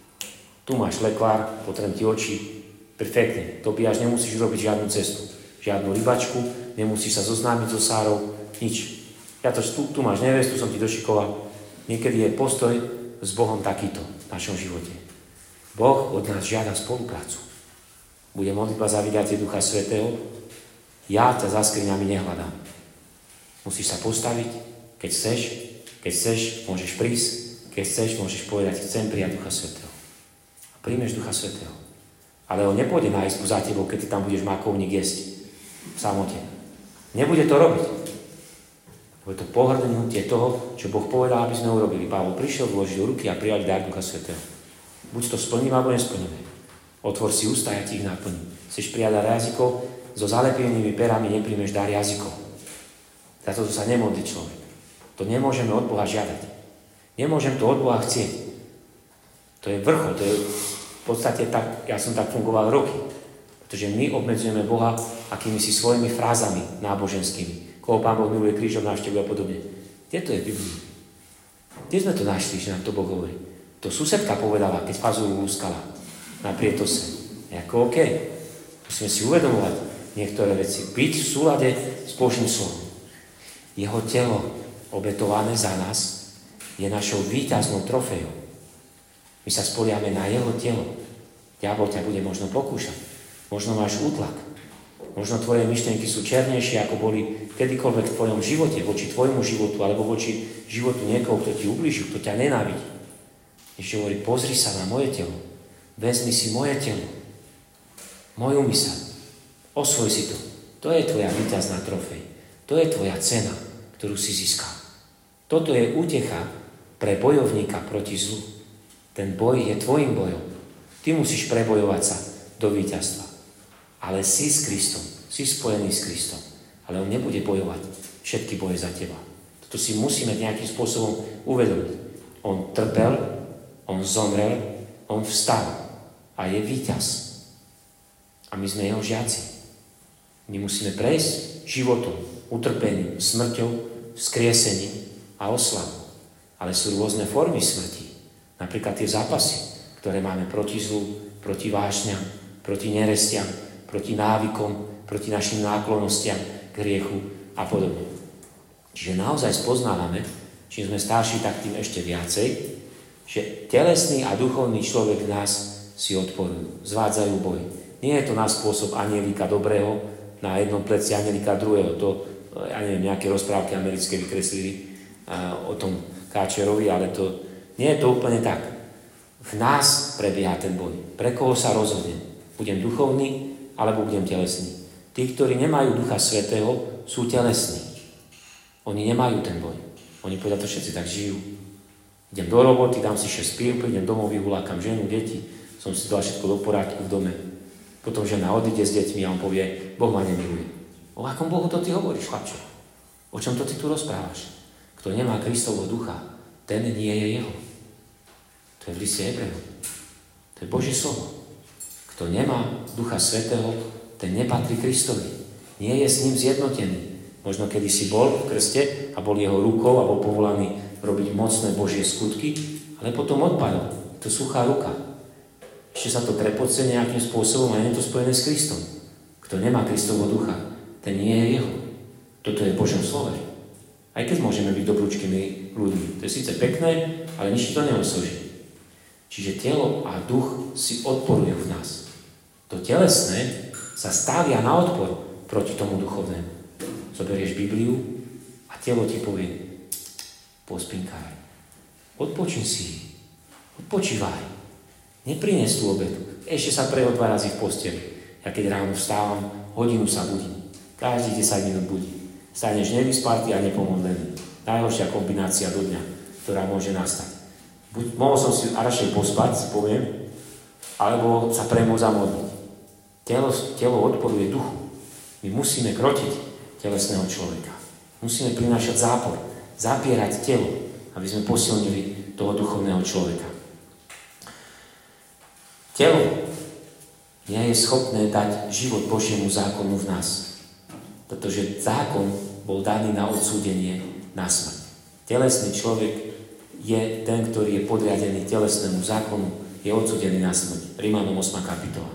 Tu máš lekvár, potrem ti oči. Perfektne. Tobiáš, nemusíš robiť žiadnu cestu. Žiadnu rybačku, nemusíš sa zoznámiť so Sárou. Nič. Ja to, tu, tu máš nevestu, som ti došikoval. Niekedy je postoj s Bohom takýto v našom živote. Boh od nás žiada spoluprácu. Bude modlitba za vydatie Ducha Svätého. Ja ťa za skriňami nehľadám. Musíš sa postaviť, keď chceš, keď chceš, môžeš prísť, keď chceš, môžeš povedať, chcem prijať Ducha Svätého. A príjmeš Ducha Svätého. Ale on nepôjde na izbu za tebou, keď ty tam budeš makovník jesť v samote. Nebude to robiť. Bude to pohrdnutie toho, čo Boh povedal, aby sme urobili. Pavol prišiel, vložil ruky a prijal dar Ducha Svätého. Buď to splníme, alebo nesplníme. Otvor si ústa, ja ti ich naplním. Chceš prijať dar jazykov, so zalepenými perami nepríjmeš dar jazykov. Za to sa nemodlí človek. To nemôžeme od Boha žiadať. Nemôžem to od Boha chcieť. To je vrchol, to je v podstate tak, ja som tak fungoval roky. Pretože my obmedzujeme Boha akými si svojimi frázami náboženskými. Koho Pán Boh miluje, krížom návštevuje a podobne. Kde to je v Biblii? Kde sme to našli, že nám to Boh hovorí? To susedka povedala, keď fazulu lúskala na prietose. Jako OK. Musíme si uvedomovať niektoré veci. Byť v súlade s Božím slovom. Jeho telo obetované za nás je našou víťaznou trofejou. My sa spoliame na jeho telo. Diabol ťa bude možno pokúšať. Možno máš útlak. Možno tvoje myšlienky sú černejšie, ako boli kedykoľvek v tvojom živote, voči tvojmu životu, alebo voči životu niekoho, kto ti ublížil, kto ťa nenávidí. Ešte hovorí, pozri sa na moje telo. Vezmi si moje telo. Moju myseľ. Osvoj si to. To je tvoja víťazná trofej. To je tvoja cena, ktorú si získal. Toto je útecha pre bojovníka proti zlu. Ten boj je tvojim bojom. Ty musíš prebojovať sa do víťazstva. Ale si s Kristom. Si spojený s Kristom. Ale on nebude bojovať všetky boje za teba. Toto si musíme nejakým spôsobom uvedomiť. On trpel, on zomrel, on vstal a je víťaz. A my sme jeho žiaci. My musíme prejsť životom, utrpením, smrťou, vzkriesením a oslavou. Ale sú rôzne formy smrti. Napríklad tie zápasy, ktoré máme proti zlu, proti vášňam, proti nerestiam, proti návykom, proti našim náklonostiam, k hriechu a podobne. Čiže naozaj spoznávame, čím sme starší, tak tým ešte viacej, že telesný a duchovný človek v nás si odporujú, zvádzajú boj. Nie je to na spôsob anielika dobrého, na jednom pleci anielika druhého. To, ja neviem, nejaké rozprávky americké vykreslili uh, o tom Káčerovi, ale to nie je to úplne tak. V nás prebieha ten boj. Pre koho sa rozhodnem? Budem duchovný, alebo budem telesný? Tí, ktorí nemajú Ducha Svätého, sú telesní. Oni nemajú ten boj. Oni povedia, to všetci tak žijú. Idem do roboty, dám si šesť píl, prídem domov, vyhulákam ženu, deti, som si dal všetko do porádku v dome. Potom žena odíde s deťmi a on povie, Boh ma nemiluje. O akom Bohu to ty hovoríš, chlapče? O čom to ty tu rozprávaš? Kto nemá Kristovho ducha, ten nie je jeho. To je v liste Hebrejom. To je Božie slovo. Kto nemá Ducha Svätého, ten nepatrí Kristovi. Nie je s ním zjednotený. Možno kedy si bol v krste a bol jeho rukou a bol povolaný robiť mocné Božie skutky, ale potom odpadol. To suchá ruka. Ešte sa to prepodce nejakým spôsobom a nie je to spojené s Kristom. Kto nemá Kristovho ducha, ten nie je jeho. Toto je v Božom slove. Aj keď môžeme byť dobrúčkými ľuďmi. To je síce pekné, ale nič to neosoží. Čiže telo a duch si odporujú v nás. To telesné sa stavia na odpor proti tomu duchovnému. Zoberieš Bibliu a telo ti povie, pospinkaj, odpočin si, odpočívaj, neprines tú obetu. Ešte sa preho dva razy v posteli. Ja keď ráno vstávam, hodinu sa budím. Každých desať minút budím. Staneš nevyspatý a nepomodlený. Najhoršia kombinácia do dňa, ktorá môže nastať. Buď, mohol som si radšej pospať, si poviem, alebo sa premôcť zamodliť. Telo, telo odporuje duchu. My musíme krotiť telesného človeka. Musíme prinášať zápor, zapierať telo, aby sme posilnili toho duchovného človeka. Telo nie je schopné dať život Božiemu zákonu v nás. Pretože zákon bol daný na odsúdenie na smrť. Telesný človek je ten, ktorý je podriadený telesnému zákonu, je odsúdený na smrť. Rímanom ôsma kapitola.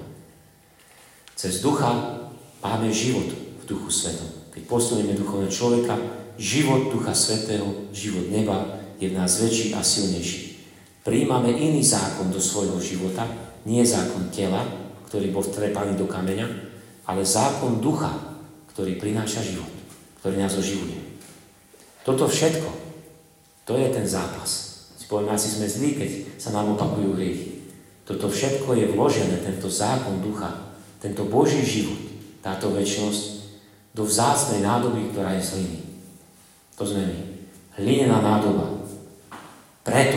Cez ducha máme život v duchu svetom. Keď posilníme duchovného človeka, život ducha svätého, život neba je v nás väčší a silnejší. Prijímame iný zákon do svojho života, nie zákon tela, ktorý bol vtrepaný do kameňa, ale zákon ducha, ktorý prináša život, ktorý nás oživuje. Toto všetko, to je ten zápas. Si poviem, asi sme zlí, keď sa nám opakujú hriechy. Toto všetko je vložené, tento zákon ducha, tento Boží život, táto večnosť, do vzácnej nádoby, ktorá je z hliny. To sme my. Hlinená nádoba. Preto,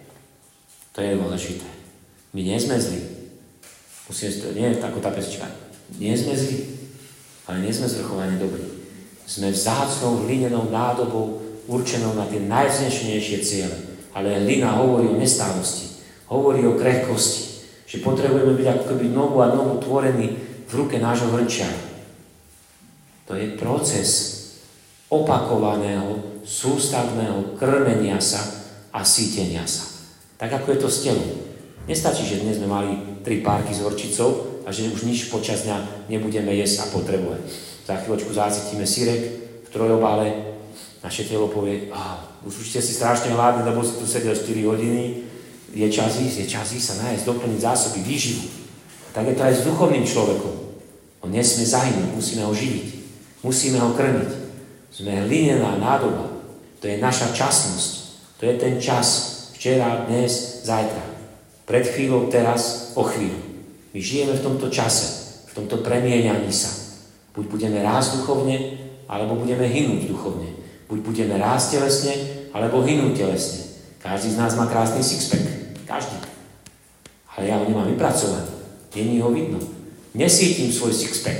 to je dôležité. My nie sme zlí. Musíme to, nie je ako tá pesnička. Nie sme zlí, ale nie sme zvrchovane dobrí. Sme vzácnou hlinenou nádobou určenou na tie najvznešenejšie ciele. Ale hlina hovorí o nestálosti, hovorí o krehkosti, že potrebujeme byť ako keby novu a novu tvorení v ruke nášho hrnčiara. To je proces opakovaného, sústavného krmenia sa a sítenia sa. Tak ako je to s telom. Nestačí, že dnes sme mali tri párky s horčicou a že už nič počas dňa nebudeme jesť a potrebovať. Za chvíľočku zacítime sírek v trojobale, naše telo povie, ah, už ste si strašne hladní, lebo si tu sedel štyri hodiny, je čas ísť, je čas ísť sa nájsť, doplniť zásoby, výživu. Tak je to aj s duchovným človekom. On nesmie zahynúť, musíme ho živiť, musíme ho krmiť. Sme hlinená nádoba, to je naša časnosť, to je ten čas, včera, dnes, zajtra. Pred chvíľou, teraz, o chvíľu. My žijeme v tomto čase, v tomto premieňaní sa. Buď budeme rásť duchovne, alebo budeme hynúť duchovne. Buď budeme rásť telesne, alebo hynúť telesne. Každý z nás má krásny sixpack. Každý. Ale ja ho nemám vypracovaný. Není ho vidno. Nesítim svoj sixpack.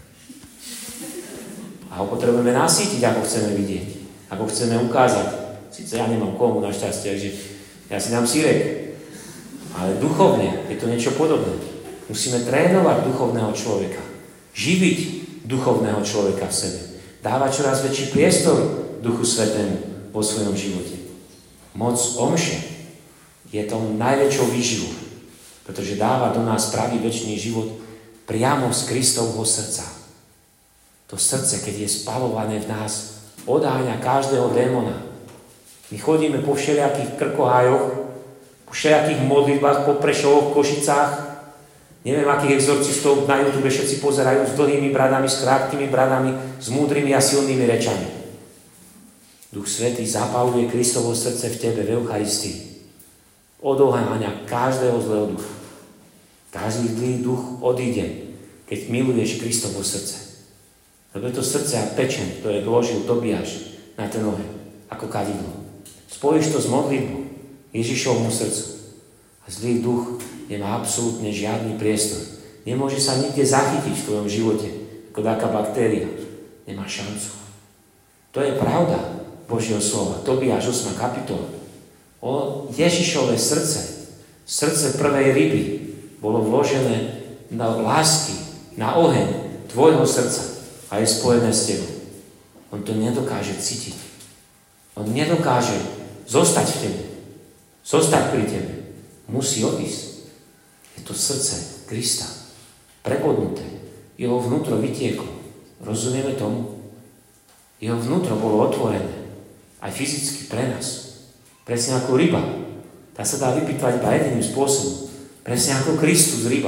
A ho potrebujeme nasítiť, ako chceme vidieť. Ako chceme ukázať. Sice ja nemám komu našťastie, takže ja si dám sírek. Ale duchovne je to niečo podobné. Musíme trénovať duchovného človeka. Živiť duchovného človeka v sebe. Dávať čoraz väčší priestor Duchu Svätému vo svojom živote. Moc omše je tou najväčšou výživou, pretože dáva do nás pravý večný život priamo z Kristovho srdca. To srdce, keď je spalované v nás, odáňa každého démona. My chodíme po všelijakých krkohájoch, po všelijakých modlitbách, po Prešovoch, Košicách. Neviem, akých exorcistov na YouTube všetci pozerajú s dlhými bradami, s krátkými bradami, s múdrymi a silnými rečami. Duch Svätý zapaluje Kristovo srdce v tebe v Eucharistii. Odoháňa každého zlého ducha. Každý zlý duch odíde, keď miluješ Kristovo srdce. Lebo je to srdce a pečen, ktoré vložil Tobiáš na ten oheň, ako kadidlo. Spojíš to s modlitbou, Ježišovmu srdcu. A zlý duch nemá absolútne žiadny priestor. Nemôže sa nikde zachytiť v tvojom živote, ako taká baktéria. Nemá šancu. To je pravda Božieho slova. Tobiáš ôsma kapitola. O Ježišové srdce, srdce prvej ryby, bolo vložené na lásky, na oheň tvojho srdca a je spojené s tebou. On to nedokáže cítiť. On nedokáže zostať v tebe. Zostať pri tebe. Musí odísť. Je to srdce Krista. Prebodnuté. Jeho vnútro vytieklo. Rozumieme tomu? Jeho vnútro bolo otvorené. Aj fyzicky pre nás. Presne ako ryba. Tá sa dá vypýtvať iba jediným spôsobom. Presne ako Kristus ryba.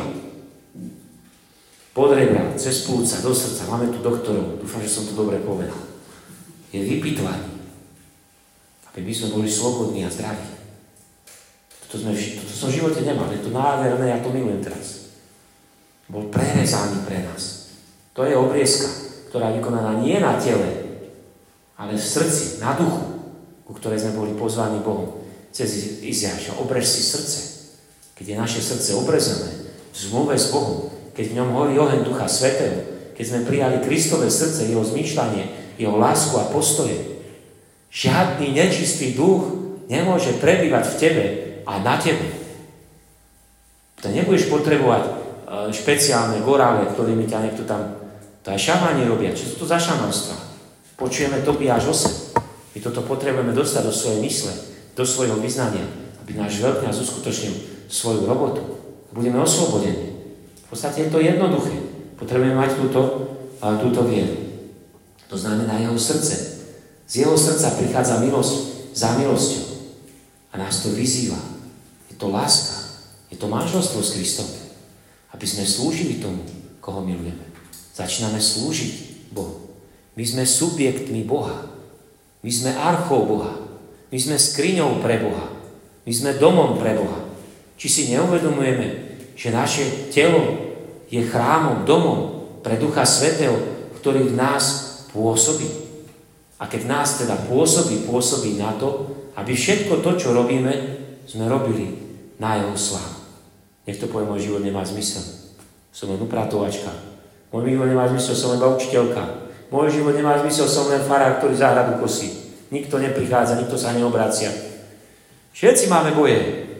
Pod rebra, cez plúca, do srdca. Máme tu doktorov. Dúfam, že som to dobre povedal. Je vypýtvaný. Aby my sme boli slobodní a zdraví. Toto, sme, toto som v živote nemal. Je to nádherné, ja to milujem teraz. Bol prerezaný pre nás. To je obriezka, ktorá je vykonaná nie na tele, ale v srdci, na duchu, ku ktorej sme boli pozvaní Bohom. cez Izajaša. Obrež si srdce. Keď je naše srdce obrezené v zmluve s Bohom, keď v ňom horí oheň Ducha Svätého, keď sme prijali Kristové srdce, jeho zmýšľanie, jeho lásku a postoje, žiadny nečistý duch nemôže prebývať v tebe a na tebe. To nebudeš potrebovať špeciálne gorále, ktorými ťa niekto tam... To aj šamani robia. Čo sú to za šamanstva? Počujeme Tobiáš osem. My toto potrebujeme dostať do svojej mysle, do svojho vyznania, aby náš veľkňaz uskutočnil svoju robotu. Budeme oslobodení. V podstate je to jednoduché. Potrebujeme mať túto, túto vieru. To znamená jeho srdce. Z jeho srdca prichádza milosť za milosťou. A nás to vyzýva. Je to láska. Je to manželstvo s Kristom. Aby sme slúžili tomu, koho milujeme. Začíname slúžiť Bohu. My sme subjektmi Boha. My sme archou Boha. My sme skriňou pre Boha. My sme domom pre Boha. Či si neuvedomujeme, že naše telo je chrámom, domom pre Ducha Svätého, ktorý v nás pôsobí. A keď nás teda pôsobí, pôsobí na to, aby všetko to, čo robíme, sme robili na jeho slávu. Nech to povie, môj život nemá zmysel. Som len upratovačka. Môj život nemá zmysel, som len učiteľka. Môj život nemá zmysel, som len farár, ktorý záhradu kosí. Nikto neprichádza, nikto sa neobracia. Všetci máme boje.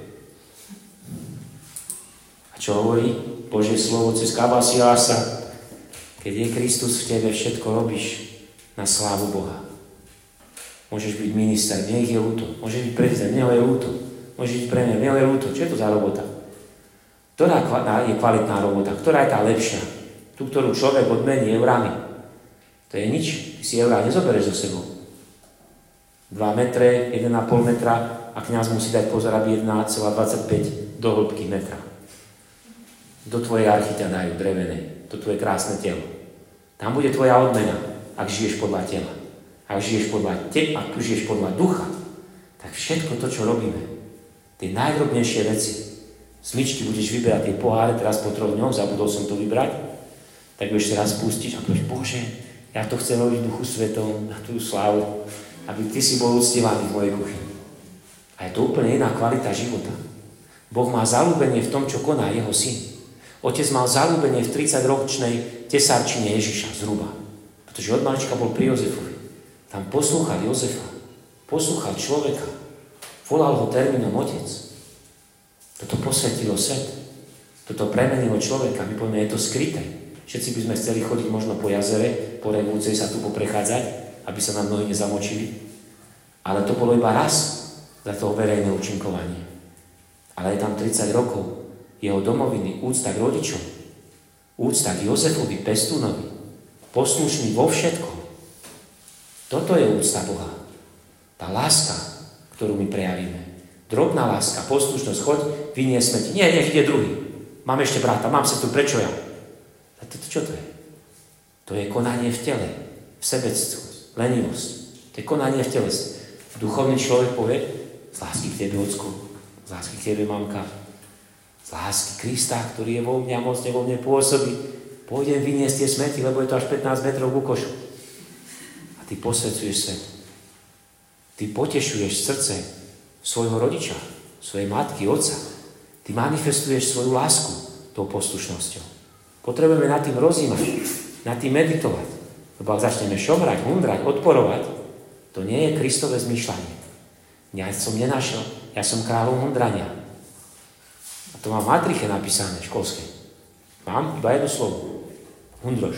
A čo hovorí Božie slovo cez Kabasiása? Keď je Kristus v tebe, všetko robíš na slávu Boha. Môžeš byť minister, mne ich je ľúto. Môžeš byť prezident, mne je ľúto. Môžeš byť premiér, mne je ľúto. Čo je to za robota? Ktorá je kvalitná robota? Ktorá je tá lepšia? Tú, ktorú človek odmení eurami. To je nič. Ty si eurá nezobereš so sebou. dva metre, jeden a pol metra a kňaz musí dať pozor, aby jeden celá dvadsaťpäť do hĺbky metra. Do tvojej archy ťa dajú drevenej. To tvoje krásne telo. Tam bude tvoja odmena, ak žiješ podľa tela. Ak žiješ podľa teba, ak tu žiješ podľa ducha, tak všetko to, čo robíme, tie najdrobnejšie veci, smyčky budeš vyberať, tie poháre, teraz po troch dňoch, zabudol som to vybrať, tak budeš teraz pustiť a povieš, Bože, ja to chcem robiť v Duchu Svetom, na tú slávu, aby Ty si bol uctievaný v mojej kuchyni. A je to úplne iná kvalita života. Boh má zaľúbenie v tom, čo koná jeho syn. Otec mal zaľúbenie v tridsaťročnej tesárčine Ježiša zhruba. Pretože od malička bol pri Jozefovi. Tam poslúchal Jozefa. Poslúchal človeka. Volal ho termínom otec. Toto posvetilo svet. Toto premenilo človeka. My povieme, je to skryté. Všetci by sme chceli chodiť možno po jazere, po Revúcej sa tu poprechádzať, aby sa nám nohy nezamočili. Ale to bolo iba raz za toho verejné účinkovanie. Ale je tam tridsať rokov jeho domoviny, úcta k rodičom, úcta k Jozefovi, pestúnovi, poslušný vo všetkom. Toto je úcta Boha. Tá láska, ktorú my prejavíme. Drobná láska, poslušnosť, choď, vyniesme ti. Nie, nech ide druhý. Mám ešte brata, mám sa tu, prečo ja? A to, čo to je? To je konanie v tele, v sebectvu, lenivosť. To je konanie v tele. Duchovný človek povie, z lásky k tebe, ocko, z lásky k tebe, mamka, z lásky Krista, ktorý je vo mne a mocne vo mne pôsobí, pôjdem vyniesť tie smeti, lebo je to až pätnásť metrov ku košu. A ty posvedzuješ svet. Ty potešuješ srdce svojho rodiča, svojej matky, otca. Ty manifestuješ svoju lásku tou poslušnosťou. Potrebujeme nad tým rozímať, nad tým meditovať. Lebo ak začneme šomrať, hundrať, odporovať, to nie je Kristové zmýšľanie. Ja som nenašiel, ja som kráľom hundrania. A to mám v matriche napísané, školskej. Mám iba jedno slovo. Hundroš.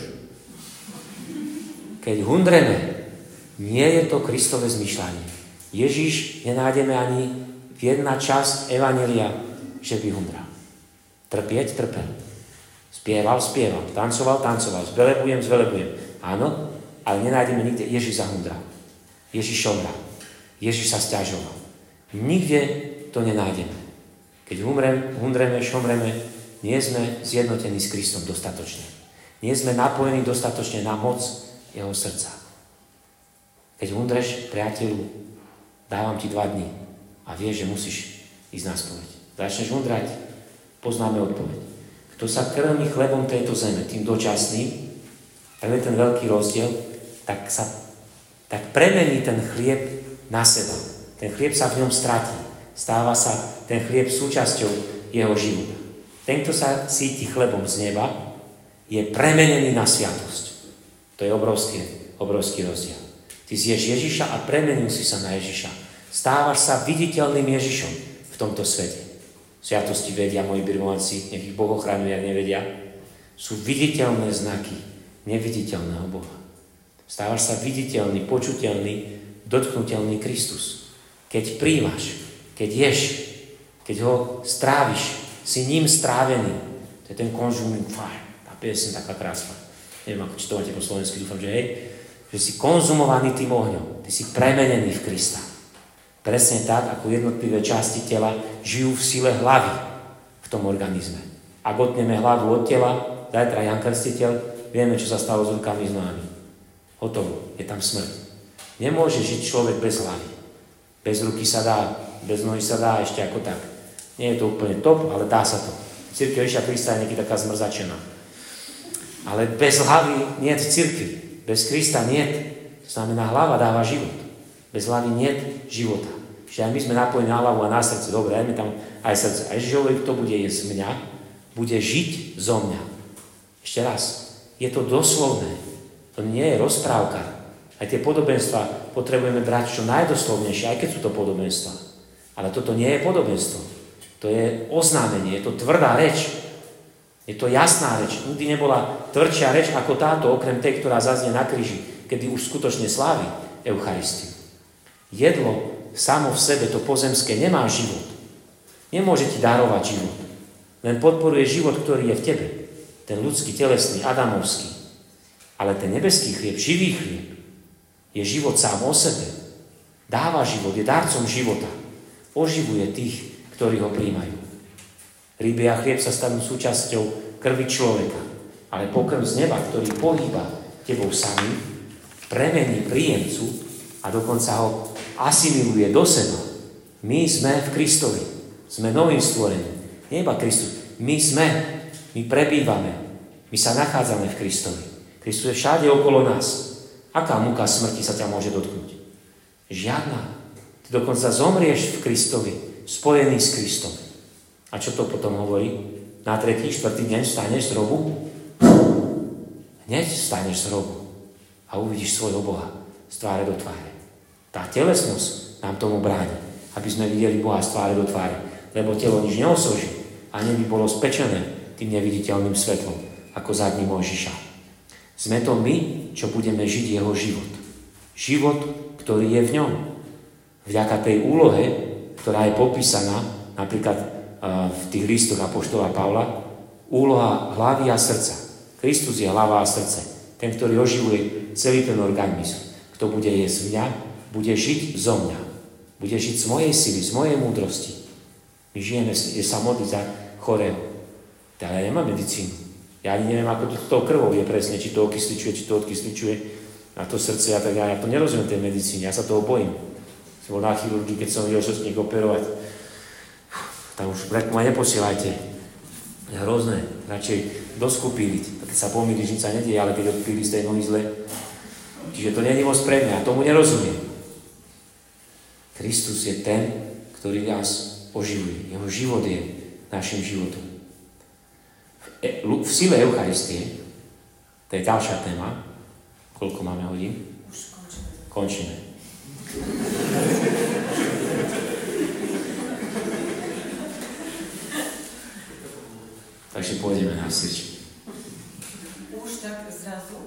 Keď hundreme, nie je to Kristové zmýšľanie. Ježiš nenájdeme ani v jedna časť evanjelia, že by hundral. Trpieť, trpel. Spieval, spieval. Tancoval, tancoval. Zvelebujem, zvelebujem. Áno, ale nenájdeme nikde Ježiš zahundral. Ježiš šomral. Ježiš sa sťažoval. Nikde to nenájdeme. Keď umrem, hundreme, šomreme, nie sme zjednotení s Kristom dostatočne. Nie sme napojení dostatočne na moc jeho srdca. Keď hundreš, priateľu, dávam ti dva dni a vieš, že musíš ísť na spoveď. Začneš hundrať, poznáme odpoveď. Kto sa krmí chlebom tejto zeme, tým dočasným, tak je ten veľký rozdiel, tak sa tak premení ten chlieb na seba. Ten chlieb sa v ňom stratí. Stáva sa ten chlieb súčasťou jeho života. Ten, kto sa cíti chlebom z neba, je premenený na sviatosť. To je obrovský, obrovský rozdiel. Ty zješ Ježiša a premenil si sa na Ježiša. Stávaš sa viditeľným Ježišom v tomto svete. Sviatosti vedia, moji birmovanci, nech ich Boh ochraňuje, ak nevedia. Sú viditeľné znaky neviditeľného Boha. Stávaš sa viditeľný, počuteľný, dotknuteľný Kristus. Keď príjmaš, keď ješ, keď ho stráviš, si ním strávený. To je ten consuming fire. Tá piesň taká krásna. Neviem, ako či to máte po slovensky, dúfam, že hej. Že si konzumovaný tým ohňom. Ty si premenený v Krista. Presne tak, ako jednotlivé časti tela žijú v sile hlavy v tom organizme. Ak odneme hlavu od tela, zajtra Jan Krstiteľ, vieme, čo sa stalo s rukami, s nohami. Hotovo, je tam smrť. Nemôže žiť človek bez hlavy. Bez ruky sa dá, bez nohy sa dá ešte ako tak. Nie je to úplne top, ale dá sa to. Cirkev Ježiša Krista je niekedy taká zmrzačená. Ale bez hlavy nie je cirkvi. Bez Krista nie je. To znamená, hlava dáva život. Bez hlavy nie je života. Čiže aj my sme napojení na hlavu a na srdce. Dobre, dajme tam aj srdce. A Ježiš hovorí, kto bude jesť mňa, bude žiť zo mňa. Ešte raz. Je to doslovné. To nie je rozprávka. Aj tie podobenstva potrebujeme brať čo najdoslovnejšie, aj keď sú to podobenstva. Ale toto nie je podobenstvo. To je oznámenie, je to tvrdá reč. Je to jasná reč. Nikdy nebola tvrdšia reč ako táto, okrem tej, ktorá zaznie na kríži, kedy už skutočne slávi Eucharistiu. Jedlo samo v sebe, to pozemské, nemá život. Nemôže ti darovať život. Len podporuje život, ktorý je v tebe. Ten ľudský, telesný, adamovský. Ale ten nebeský chlieb, živý chlieb, je život sám o sebe. Dáva život, je darcom života. Oživuje tých, ktorí ho príjmajú. Ryby a chlieb sa stanú súčasťou krvi človeka. Ale pokrm z neba, ktorý pohýba tebou samým, premení príjemcu a dokonca ho asimiluje do seba. My sme v Kristovi. Sme novým stvorením. Nie iba Kristus. My sme. My prebývame. My sa nachádzame v Kristovi. Kristus je všade okolo nás. Aká múka smrti sa ťa môže dotknúť? Žiadna. Ty dokonca zomrieš v Kristovi, spojený s Kristom. A čo to potom hovorí? Na tretí, štvrtý deň vstaneš z hrobu? Hneď vstaneš z hrobu a uvidíš svojho Boha z tváre do tváre. Tá telesnosť nám tomu bráni, aby sme videli Boha z tváre do tváre. Lebo telo nič neosoží a neby bolo spečené tým neviditeľným svetlom, ako zadní Mojžiša. Sme to my, čo budeme žiť jeho život. Život, ktorý je v ňom. Vďaka tej úlohe, ktorá je popísaná napríklad v tých listoch apoštola Pavla, úloha hlavy a srdca. Kristus je hlava a srdce. Ten, ktorý oživuje celý ten organizmus. Kto bude jesť mňa, bude žiť zo mňa. Bude žiť z mojej sily, z mojej múdrosti. My žijeme, je sa modliť za chorého. Ale ja nemám medicínu. Ja ani neviem, ako to s tou krvou je presne, či to okysličuje, či to odkysličuje. Na to srdce, ja, tak ja, ja to nerozumiem tej medicíne, ja sa toho bojím. Som bol na chirurgii, keď som videl šestník operovať. Tam už blek ma neposielajte. Je hrozné. Radšej doskupíliť. Keď sa pomýliš, nič sa nedieje, ale keď odpíli z tej nohy zle. Čiže to nie je moc pre mňa. Ja tomu nerozumiem. Kristus je ten, ktorý nás oživuje. Jeho život je našim životom. V, v sile Eucharistie, to je ďalšia téma. Koľko máme hodín? Už končíme. Končíme. Takže pôjdeme na svič. Už tak zrazu?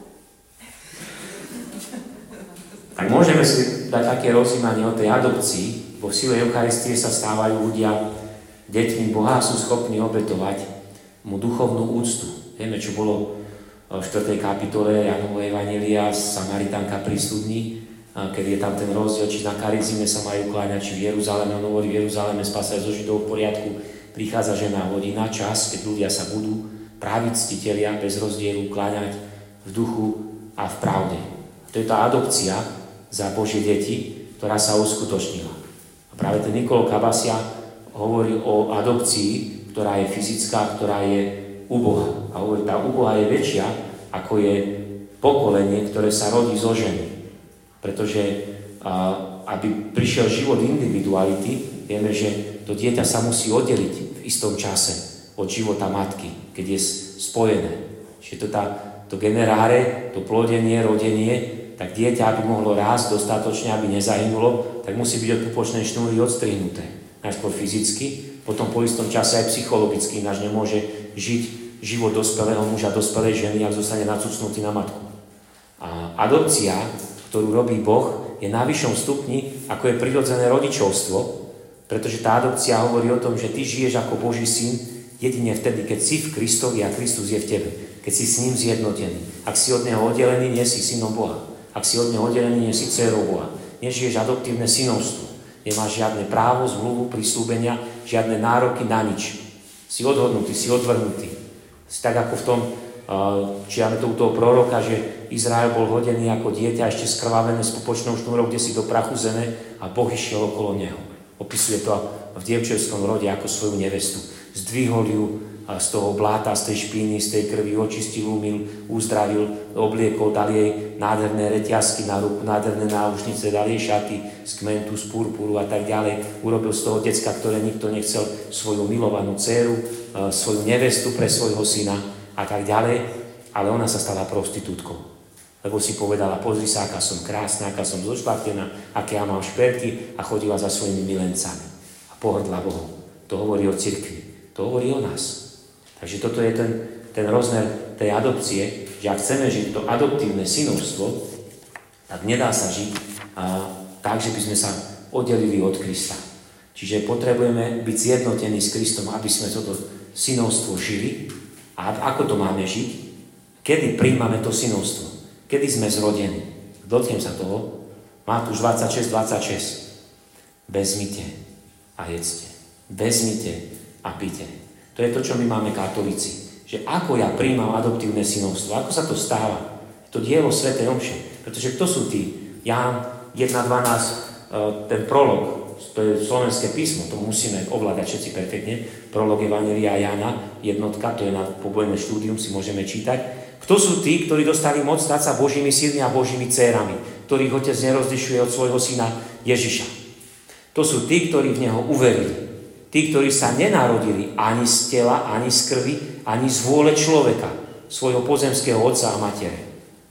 Tak môžeme si dať také rozjímanie o tej adopcii. Vo sile Eucharistie sa stávajú ľudia deťmi Boha, sú schopní obetovať mu duchovnú úctu. Vieme, čo bolo v štvrtej kapitole Jánovho evanjelia, Samaritánka pri studni, keď je tam ten rozdiel, či na Karizime sa majú kláňať, či v Jeruzaleme, on hovorí, v Jeruzaleme spása zo Židov v poriadku, prichádza žena hodina, čas, keď ľudia sa budú právi ctitelia bez rozdielu kláňať v duchu a v pravde. To je tá adopcia za Božie deti, ktorá sa uskutočnila. A práve ten Nikolo Kabasia hovorí o adopcii, ktorá je fyzická, ktorá je uboha. A hovorí, tá uboha je väčšia, ako je pokolenie, ktoré sa rodí zo ženy. Pretože a, aby prišiel život individuality, je vieme, že to dieťa sa musí oddeliť v istom čase od života matky, keď je spojené. Čiže to, tá, to generáre, to plodenie, rodenie, tak dieťa, aby mohlo rásť dostatočne, aby nezahynulo, tak musí byť od pupočnej šnúry odstrihnuté. Najskôr fyzicky, potom po istom čase aj psychologicky, ináč nemôže žiť život dospelého muža, dospelej ženy, ak zostane nacucnutý na matku. A adopcia, ktorú robí Boh, je na vyššom stupni, ako je prirodzené rodičovstvo, pretože tá adopcia hovorí o tom, že ty žiješ ako Boží syn jedine vtedy, keď si v Kristovi a Kristus je v tebe, keď si s ním zjednotený. Ak si od neho oddelený, nie si synom Boha. Ak si od neho oddelený, nie si dcérou Boha. Nežiješ adoptívne synovstvo. Nemáš žiadne právo, zmluvu, prislúbenia, žiadne nároky na nič. Si odhodnutý, si odvrhnutý. Si tak ako v tom, čiame to u toho proroka, že Izrael bol hodený ako dieťa, ešte skrvavené s pupočnou šnúrou, kde si do prachu zeme a Boh išiel okolo neho. Opisuje to v dievčenskom rode ako svoju nevestu. Zdvihol ju z toho bláta, z tej špíny, z tej krvi, očistil, umyl, uzdravil, obliekol, dal jej nádherné reťazky na ruku, nádherné náušnice, dal jej šaty z kmentu, z purpuru a tak ďalej. Urobil z toho decka, ktoré nikto nechcel, svoju milovanú dcéru, svoju nevestu pre svojho syna a tak ďalej. Ale ona sa stala prostitútkou. Lebo si povedala, pozri sa, aká som krásna, aká som zošpartená, aké ja mám šperky a chodila za svojimi milencami. A pohrdla Bohom. To hovorí o cirkvi. To hovorí o nás. Takže toto je ten, ten rozmer tej adopcie, že ak chceme žiť to adoptívne synovstvo, tak nedá sa žiť a, tak, že by sme sa oddelili od Krista. Čiže potrebujeme byť zjednotení s Kristom, aby sme toto synovstvo žili. A ako to máme žiť? Kedy príjmame to synovstvo? Kedy sme zrodení? Dotknem sa toho. Matúš dvadsaťšesť dvadsaťšesť. Vezmite a jedzte. Vezmite a pite. To je to, čo my máme katolíci. Že ako ja príjmam adoptívne synovstvo, ako sa to stáva. To dielo svätej omše. Pretože kto sú tí? Ján jedna dvanásť, ten prolog, to je slovenské písmo, to musíme ovládať všetci perfektne. Prolog Evanjelia Jána, jednotka, to je na pobojné štúdium, si môžeme čítať. Kto sú tí, ktorí dostali moc stať sa Božími synmi a Božími dcérami, ktorých Otec nerozlišuje od svojho syna Ježiša? To sú tí, ktorí v Neho uverili. Tí, ktorí sa nenarodili ani z tela, ani z krvi, ani z vôle človeka, svojho pozemského otca a matere.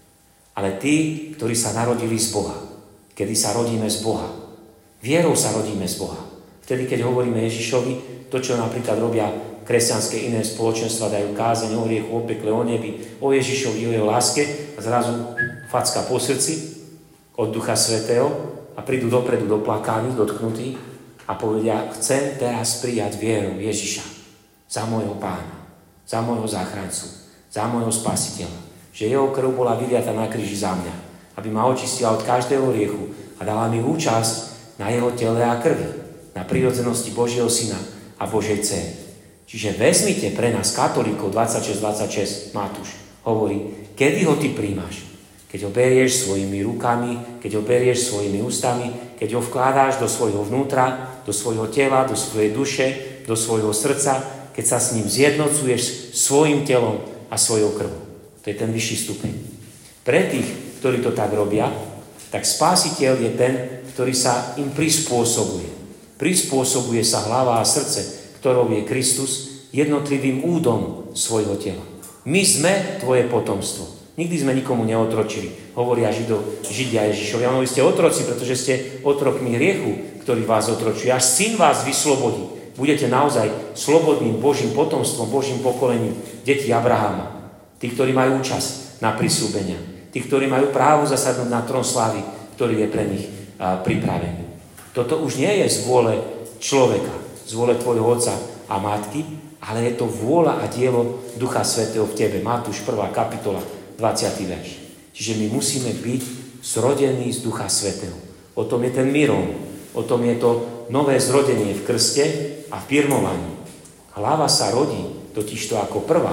Ale tí, ktorí sa narodili z Boha. Kedy sa rodíme z Boha. Vierou sa rodíme z Boha. Vtedy, keď hovoríme Ježišovi, to, čo napríklad robia kresťanské iné spoločenstva, dajú kázeň o hriechu, o pekle, o nebi, o Ježišovi, o jeho láske a zrazu facka po srdci od Ducha Svätého a prídu dopredu doplakaní, dotknutí a povedia, chcem teraz prijať vieru Ježiša za môjho pána, za môjho záchrancu, za môjho spasiteľa. Že jeho krv bola vyliata na kríži za mňa, aby ma očistila od každého hriechu a dala mi účasť na jeho tele a krvi, na prírodzenosti Božieho syna a Božej dcery. Čiže vezmite pre nás katolíkov dvadsaťšesť dvadsaťšesť Matúš hovorí, kedy ho ty príjmaš? Keď ho berieš svojimi rukami, keď ho berieš svojimi ústami, keď ho vkladáš do svojho vnútra, do svojho tela, do svojej duše, do svojho srdca, keď sa s ním zjednocuješ svojim telom a svojou krvou. To je ten vyšší stupeň. Pre tých, ktorí to tak robia, tak spásiteľ je ten, ktorý sa im prispôsobuje. Prispôsobuje sa hlava a srdce, ktorou je Kristus, jednotlivým údom svojho tela. My sme tvoje potomstvo. Nikdy sme nikomu neotročili. Hovoria Židov, Židia Ježišovi. Ono, vy ste otroci, pretože ste otrokmi hriechu, ktorý vás otročuje. Až syn vás vyslobodí. Budete naozaj slobodným Božím potomstvom, Božím pokolením detí Abrahama. Tí, ktorí majú účasť na prisľúbenia. Tí, ktorí majú právo zasadnúť na trón slávy, ktorý je pre nich a, pripravený. Toto už nie je z vôle človeka, z vôle tvojho otca a matky, ale je to vôľa a dielo Ducha Svätého v tebe. Matúš prvá kapitola, dvadsiaty verš. Čiže my musíme byť zrodení z Ducha Svätého. O tom je ten mirom. O tom je to nové zrodenie v krste a v pirmovaní. Hlava sa rodí totižto ako prvá.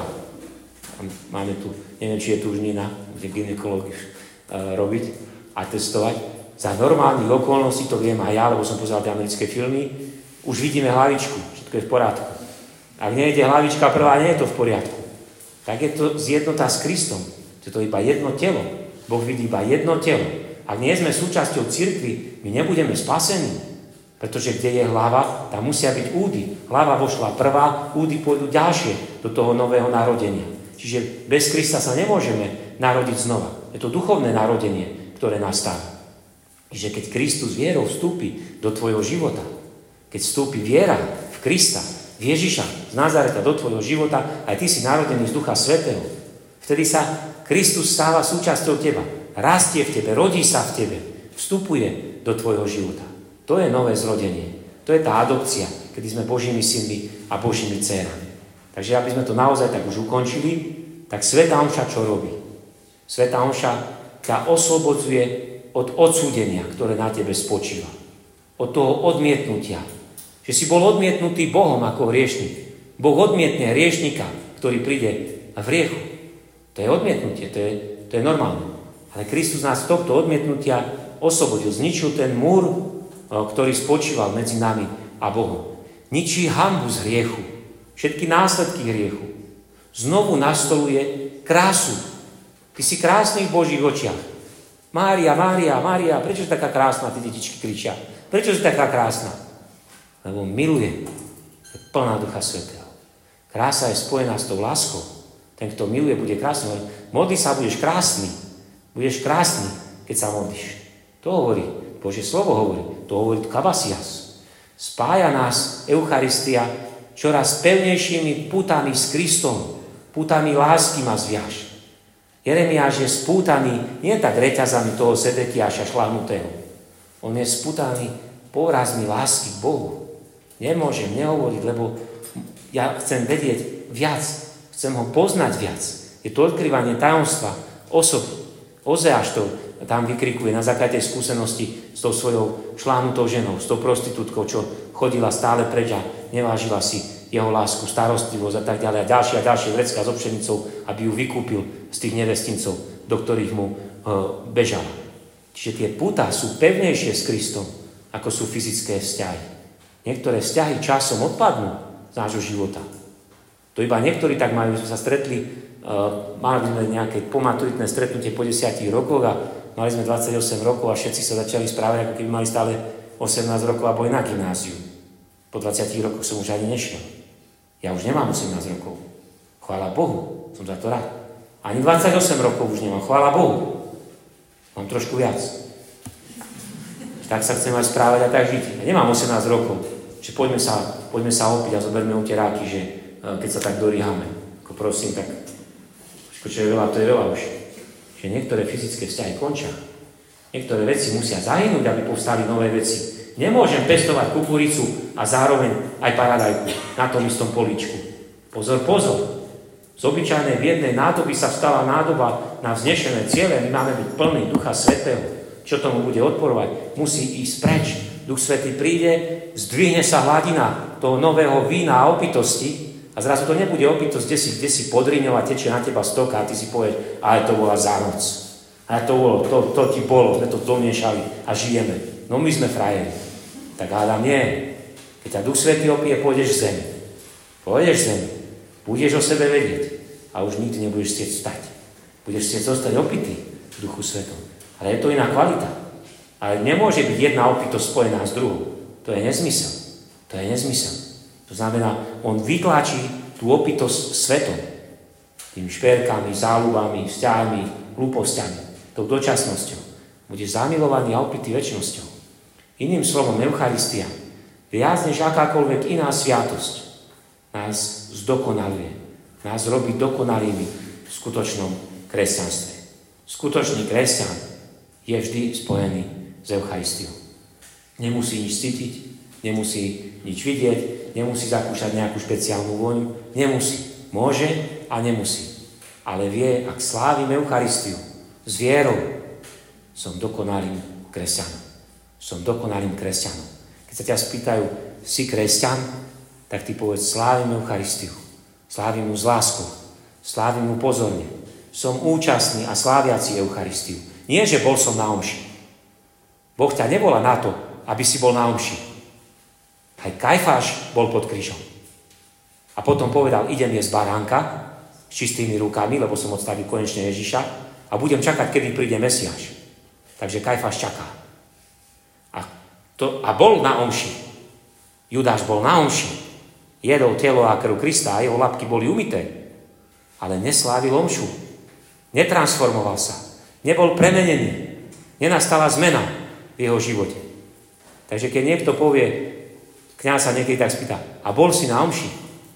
Máme tu, neviem, či je tu už Nina, kde gynekológiu uh, robiť a testovať. Za normálnych okolností, to viem aj ja, lebo som pozeral tie americké filmy, už vidíme hlavičku, všetko je v poriadku. Ak nejde hlavička prvá, nie je to v poriadku. Tak je to zjednotá s Kristom. Je to iba jedno telo. Boh vidí iba jedno telo. Ak nie sme súčasťou cirkvi, my nebudeme spasení. Pretože kde je hlava, tam musia byť údy. Hlava vošla prvá, údy pôjdu ďalšie do toho nového narodenia. Čiže bez Krista sa nemôžeme narodiť znova. Je to duchovné narodenie, ktoré nastáva. Čiže keď Kristus vierou vstúpi do tvojho života, keď vstúpi viera v Krista, v Ježiša z Nazareta do tvojho života, aj ty si narodený z Ducha Svätého. Vtedy sa Kristus stáva súčasťou teba. Rastie v tebe, rodí sa v tebe, vstupuje do tvojho života. To je nové zrodenie. To je tá adopcia, kedy sme Božími synmi a Božími dcérami. Takže aby sme to naozaj tak už ukončili, tak svätá omša čo robí? Svätá omša ťa oslobodzuje od odsúdenia, ktoré na tebe spočíva. Od toho odmietnutia. Že si bol odmietnutý Bohom ako hriešnik. Boh odmietne hriešnika, ktorý príde v hriechu. To je odmietnutie, to je, to je normálne. Ale Kristus nás z tohto odmietnutia oslobodil. Zničil ten múr, ktorý spočíval medzi nami a Bohom. Ničí hanbu z hriechu. Všetky následky hriechu. Znovu nastoluje krásu. Ty si krásny v Božích očiach. Mária, Mária, Mária, prečo si taká krásna? Tí detičky kričia. Prečo si taká krásna? Lebo miluje. Je plná Ducha Svätého. Krása je spojená s tou láskou. Ten, kto miluje, bude krásny. Modli sa, budeš krásny. Budeš krásny, keď sa modlíš. To hovorí Božie slovo hovorí. To hovorí Kabasias. Spája nás Eucharistia čoraz pevnejšími putami s Kristom. Putami lásky ma zviaž. Jeremiáš je spútaný nie tak reťazami toho Sedekiáša šľahnutého. On je spútaný povrazmi lásky k Bohu. Nemôžem nehovoriť, lebo ja chcem vedieť viac. Chcem ho poznať viac. Je to odkrývanie tajomstva osoby. Ozeáš to tam vykrikuje na základe skúsenosti s tou svojou šláhnutou ženou, s tou prostitútkou, čo chodila stále preč a nevážila si jeho lásku, starostlivosť a tak ďalej. A ďalšie a ďalšie vrecká so pšenicou, aby ju vykúpil z tých nevestincov, do ktorých mu e, bežala. Čiže tie pútá sú pevnejšie s Kristom, ako sú fyzické vzťahy. Niektoré vzťahy časom odpadnú z nášho života. To iba niektorí tak majú, sme sa stretli, uh, mali sme nejaké pomaturitné stretnutie po desiatich rokoch a mali sme dvadsaťosem rokov a všetci sa začali správať, ako keby mali stále osemnásť rokov a boli na gymnáziu. Po dvadsiatich rokoch som už ani nešiel. Ja už nemám osemnásť rokov. Chvála Bohu, som za to rád. Ani dvadsaťosem rokov už nemám, chvála Bohu. Mám trošku viac. Tak sa chcem aj správať a tak žiť. Ja nemám osemnásť rokov. Čiže poďme sa, poďme sa opiť a zoberme uteráky, že keď sa tak doríhame. Ako prosím, tak čo je veľa, to je veľa už. Že niektoré fyzické vzťahy končia. Niektoré veci musia zahynúť, aby povstali nové veci. Nemôžem pestovať kukuricu a zároveň aj paradajku na tom istom políčku. Pozor, pozor. Z obyčajnej biednej nádoby sa stala nádoba na vznešené ciele. My máme byť plný Ducha Svätého. Čo tomu bude odporovať? Musí ísť preč. Duch Svätý príde, zdvihne sa hladina toho nového vína a opitosti a zrazu to nebude opitosť, kde si, kde si podriňov a tečie na teba stoka a ty si povieš, ale to bola za noc. Ale to bolo, to, to ti bolo, sme to domiešali a žijeme. No my sme frajeri. Tak hádam nie. Keď ťa Duch Svätý opije, pôjdeš v zemi. Pôjdeš v zemi. Budeš o sebe vedieť a už nikdy nebudeš chcieť vstať. Budeš chcieť zostať opitý v Duchu Svätom. Ale je to iná kvalita. Ale nemôže byť jedna opitosť spojená s druhou. To je nezmysel. To je nezmysel. To znamená, on vytlačí tú opitosť svetom. Tými šperkami, záľubami, vzťahmi, hlúpostiami, tou dočasnosťou. Budeš zamilovaný a opitý večnosťou. Iným slovom, Eucharistia, viac než akákoľvek iná sviatosť, nás zdokonaluje. Nás robí dokonalými v skutočnom kresťanstve. Skutočný kresťan je vždy spojený s Eucharistiou. Nemusí nič cítiť, nemusí nič vidieť, nemusí zakúšať nejakú špeciálnu vôňu, nemusí. Môže a nemusí. Ale vie, ak slávim Eucharistiu s vierou, som dokonalým kresťanom. Som dokonalým kresťanom. Keď sa ťa spýtajú, si kresťan, tak ty povedz, slávim Eucharistiu. Slávim mu s láskou. Slávim mu pozorne. Som účastný a sláviaci Eucharistiu. Nie, že bol som na omši. Boh ťa nevolá na to, aby si bol na omši. Aj Kajfáš bol pod krížom. A potom povedal, idem jesť baránka s čistými rukami, lebo som odstavil konečne Ježiša a budem čakať, kedy príde Mesiáš. Takže Kajfáš čaká. A To, a bol na omši. Judáš bol na omši. Jedol telo a krv Krista a jeho labky boli umyté. Ale neslávil omšu. Netransformoval sa. Nebol premenený. Nenastala zmena v jeho živote. Takže keď niekto povie, kňaz sa niekedy tak spýta, a bol si na omši?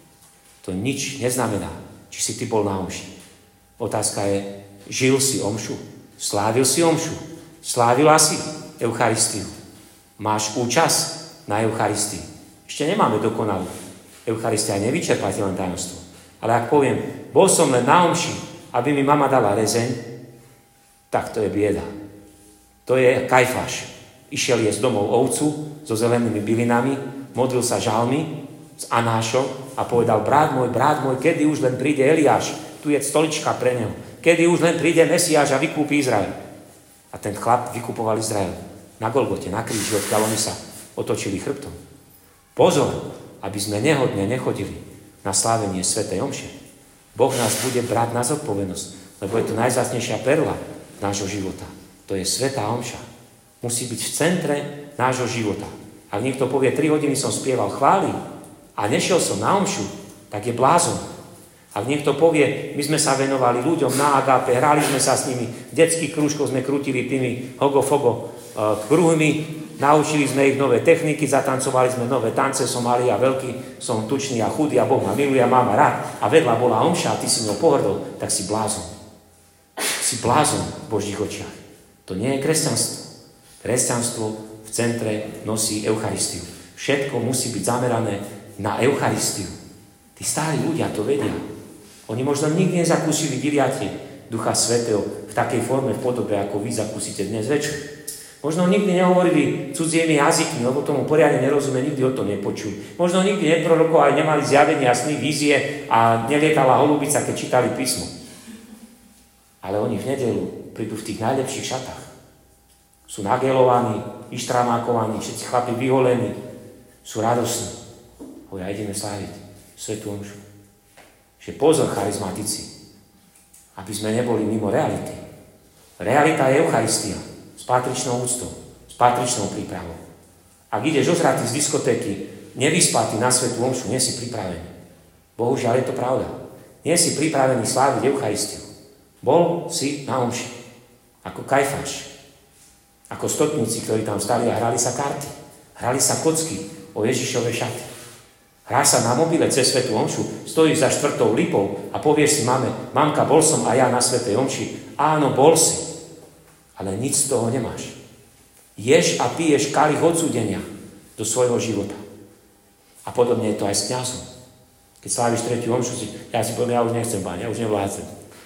To nič neznamená, či si ty bol na omši. Otázka je, žil si omšu? Slávil si omšu? Slávila si Eucharistiu? Máš účasť na Eucharistii? Ešte nemáme dokonalú. Eucharistia je nevyčerpateľné tajomstvo. Ale ak poviem, bol som len na omši, aby mi mama dala rezeň, tak to je bieda. To je Kajfáš. Išiel jesť domov ovcu so zelenými bylinami, modlil sa žalmy s Anášom a povedal, brat môj, brat môj, kedy už len príde Eliáš, tu je stolička pre neho, kedy už len príde Mesiáš a vykúpi Izrael. A ten chlap vykupoval Izrael na Golgote, na kríži, odkiaľ oni sa otočili chrbtom. Pozor, aby sme nehodne nechodili na slávenie svätej omše. Boh nás bude brať na zodpovednosť, lebo je to najvzácnejšia perla nášho života. To je svätá omša. Musí byť v centre nášho života. Ak niekto povie, tri hodiny som spieval chvály a nešiel som na omšu, tak je blázon. Ak niekto povie, my sme sa venovali ľuďom na Agape, hrali sme sa s nimi, v detských krúžkoch sme krútili tými hogo-fogo uh, kruhmi, naučili sme ich nové techniky, zatancovali sme nové tance, som malý a veľký, som tučný a chudý a Boh ma miluje a má ma rád. A vedľa bola omša a ty si ňou pohrdol, tak si blázon. Si blázon v Božích očiach. To nie je kresťanstvo. Kresťanstvo v centre nosí Eucharistiu. Všetko musí byť zamerané na Eucharistiu. Tí starí ľudia to vedia. Oni možno nikdy nezakúsili vyliatie Ducha Svätého v takej forme, v podobe, ako vy zakúsite dnes večer. Možno nikdy nehovorili cudziemi jazykmi, lebo tomu poriadne nerozumie, nikdy o tom nepočuli. Možno nikdy neprorokovali, nemali zjavenia, sny, vízie a nelietala holubica, keď čítali písmo. Ale oni v nedeľu prídu v tých najlepších šatách. Sú nagelovaní, vyštramákovaní, všetci chlapi vyholení, sú radosní. Hovoria, ideme sláviť svätú omšu. Že pozor, charizmatici, aby sme neboli mimo reality. Realita je Eucharistia s patričnou úctou, s patričnou prípravou. Ak ideš ozratý z diskotéky, nevyspatý na svätú omšu, nie si pripravený. Bohužiaľ je to pravda. Nie si pripravený sláviť Eucharistiu. Bol si na omši, ako Kajfáš, ako stotníci, ktorí tam stali a hrali sa karty. Hrali sa kocky o Ježišove šaty. Hrá sa na mobile cez svätú omšu, stojíš za štvrtou lipou a povieš si mame, mamka, bol som aj ja na svätej omši. Áno, bol si, ale nič z toho nemáš. Ješ a piješ kalich odsúdenia do svojho života. A podobne je to aj s kňazom. Keď sláviš tretiu omšu, si, ja si poviem, ja už nechcem, Pán, ja už nevládzem.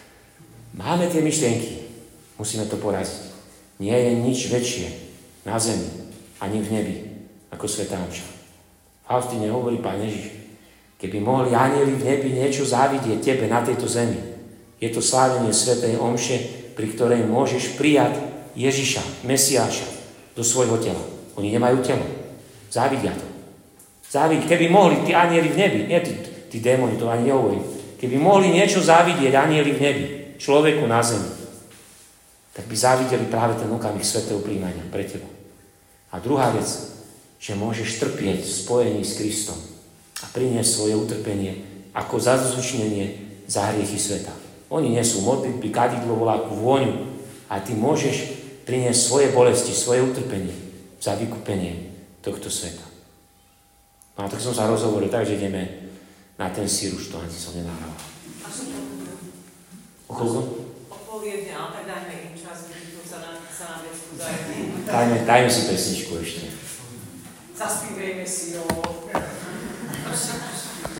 Máme tie myšlienky, musíme to poraziť. Nie je nič väčšie na zemi ani v nebi ako svätá omša. V Faustine hovorí Pán Ježiš, keby mohli anjeli v nebi niečo závidieť tebe na tejto zemi, je to slávenie svätej omše, pri ktorej môžeš prijať Ježiša, Mesiáša, do svojho tela. Oni nemajú telo. Závidia to. Závidia. Keby mohli tí anjeli v nebi, nie tí, tí démoni, to ani nehovorím, keby mohli niečo závidieť anjeli v nebi, človeku na zemi, tak by závideli práve ten okamih svätého príjmania pre teba. A druhá vec, že môžeš trpieť v spojení s Kristom a priniesť svoje utrpenie ako zadozučinenie za hriechy sveta. Oni nesú modlitby, kadidlo, voláku, vôňu a ty môžeš priniesť svoje bolesti, svoje utrpenie za vykúpenie tohto sveta. No a tak som sa rozhovoril, takže ideme na ten sír, už to ani som nenahral. A som to povedal. O koľko? O pol jedne, ale tak dajme im čas, keď sa na, sa na vecku zajme. Dajme, dajme si pesničku ešte. Zaspívejme si, jo.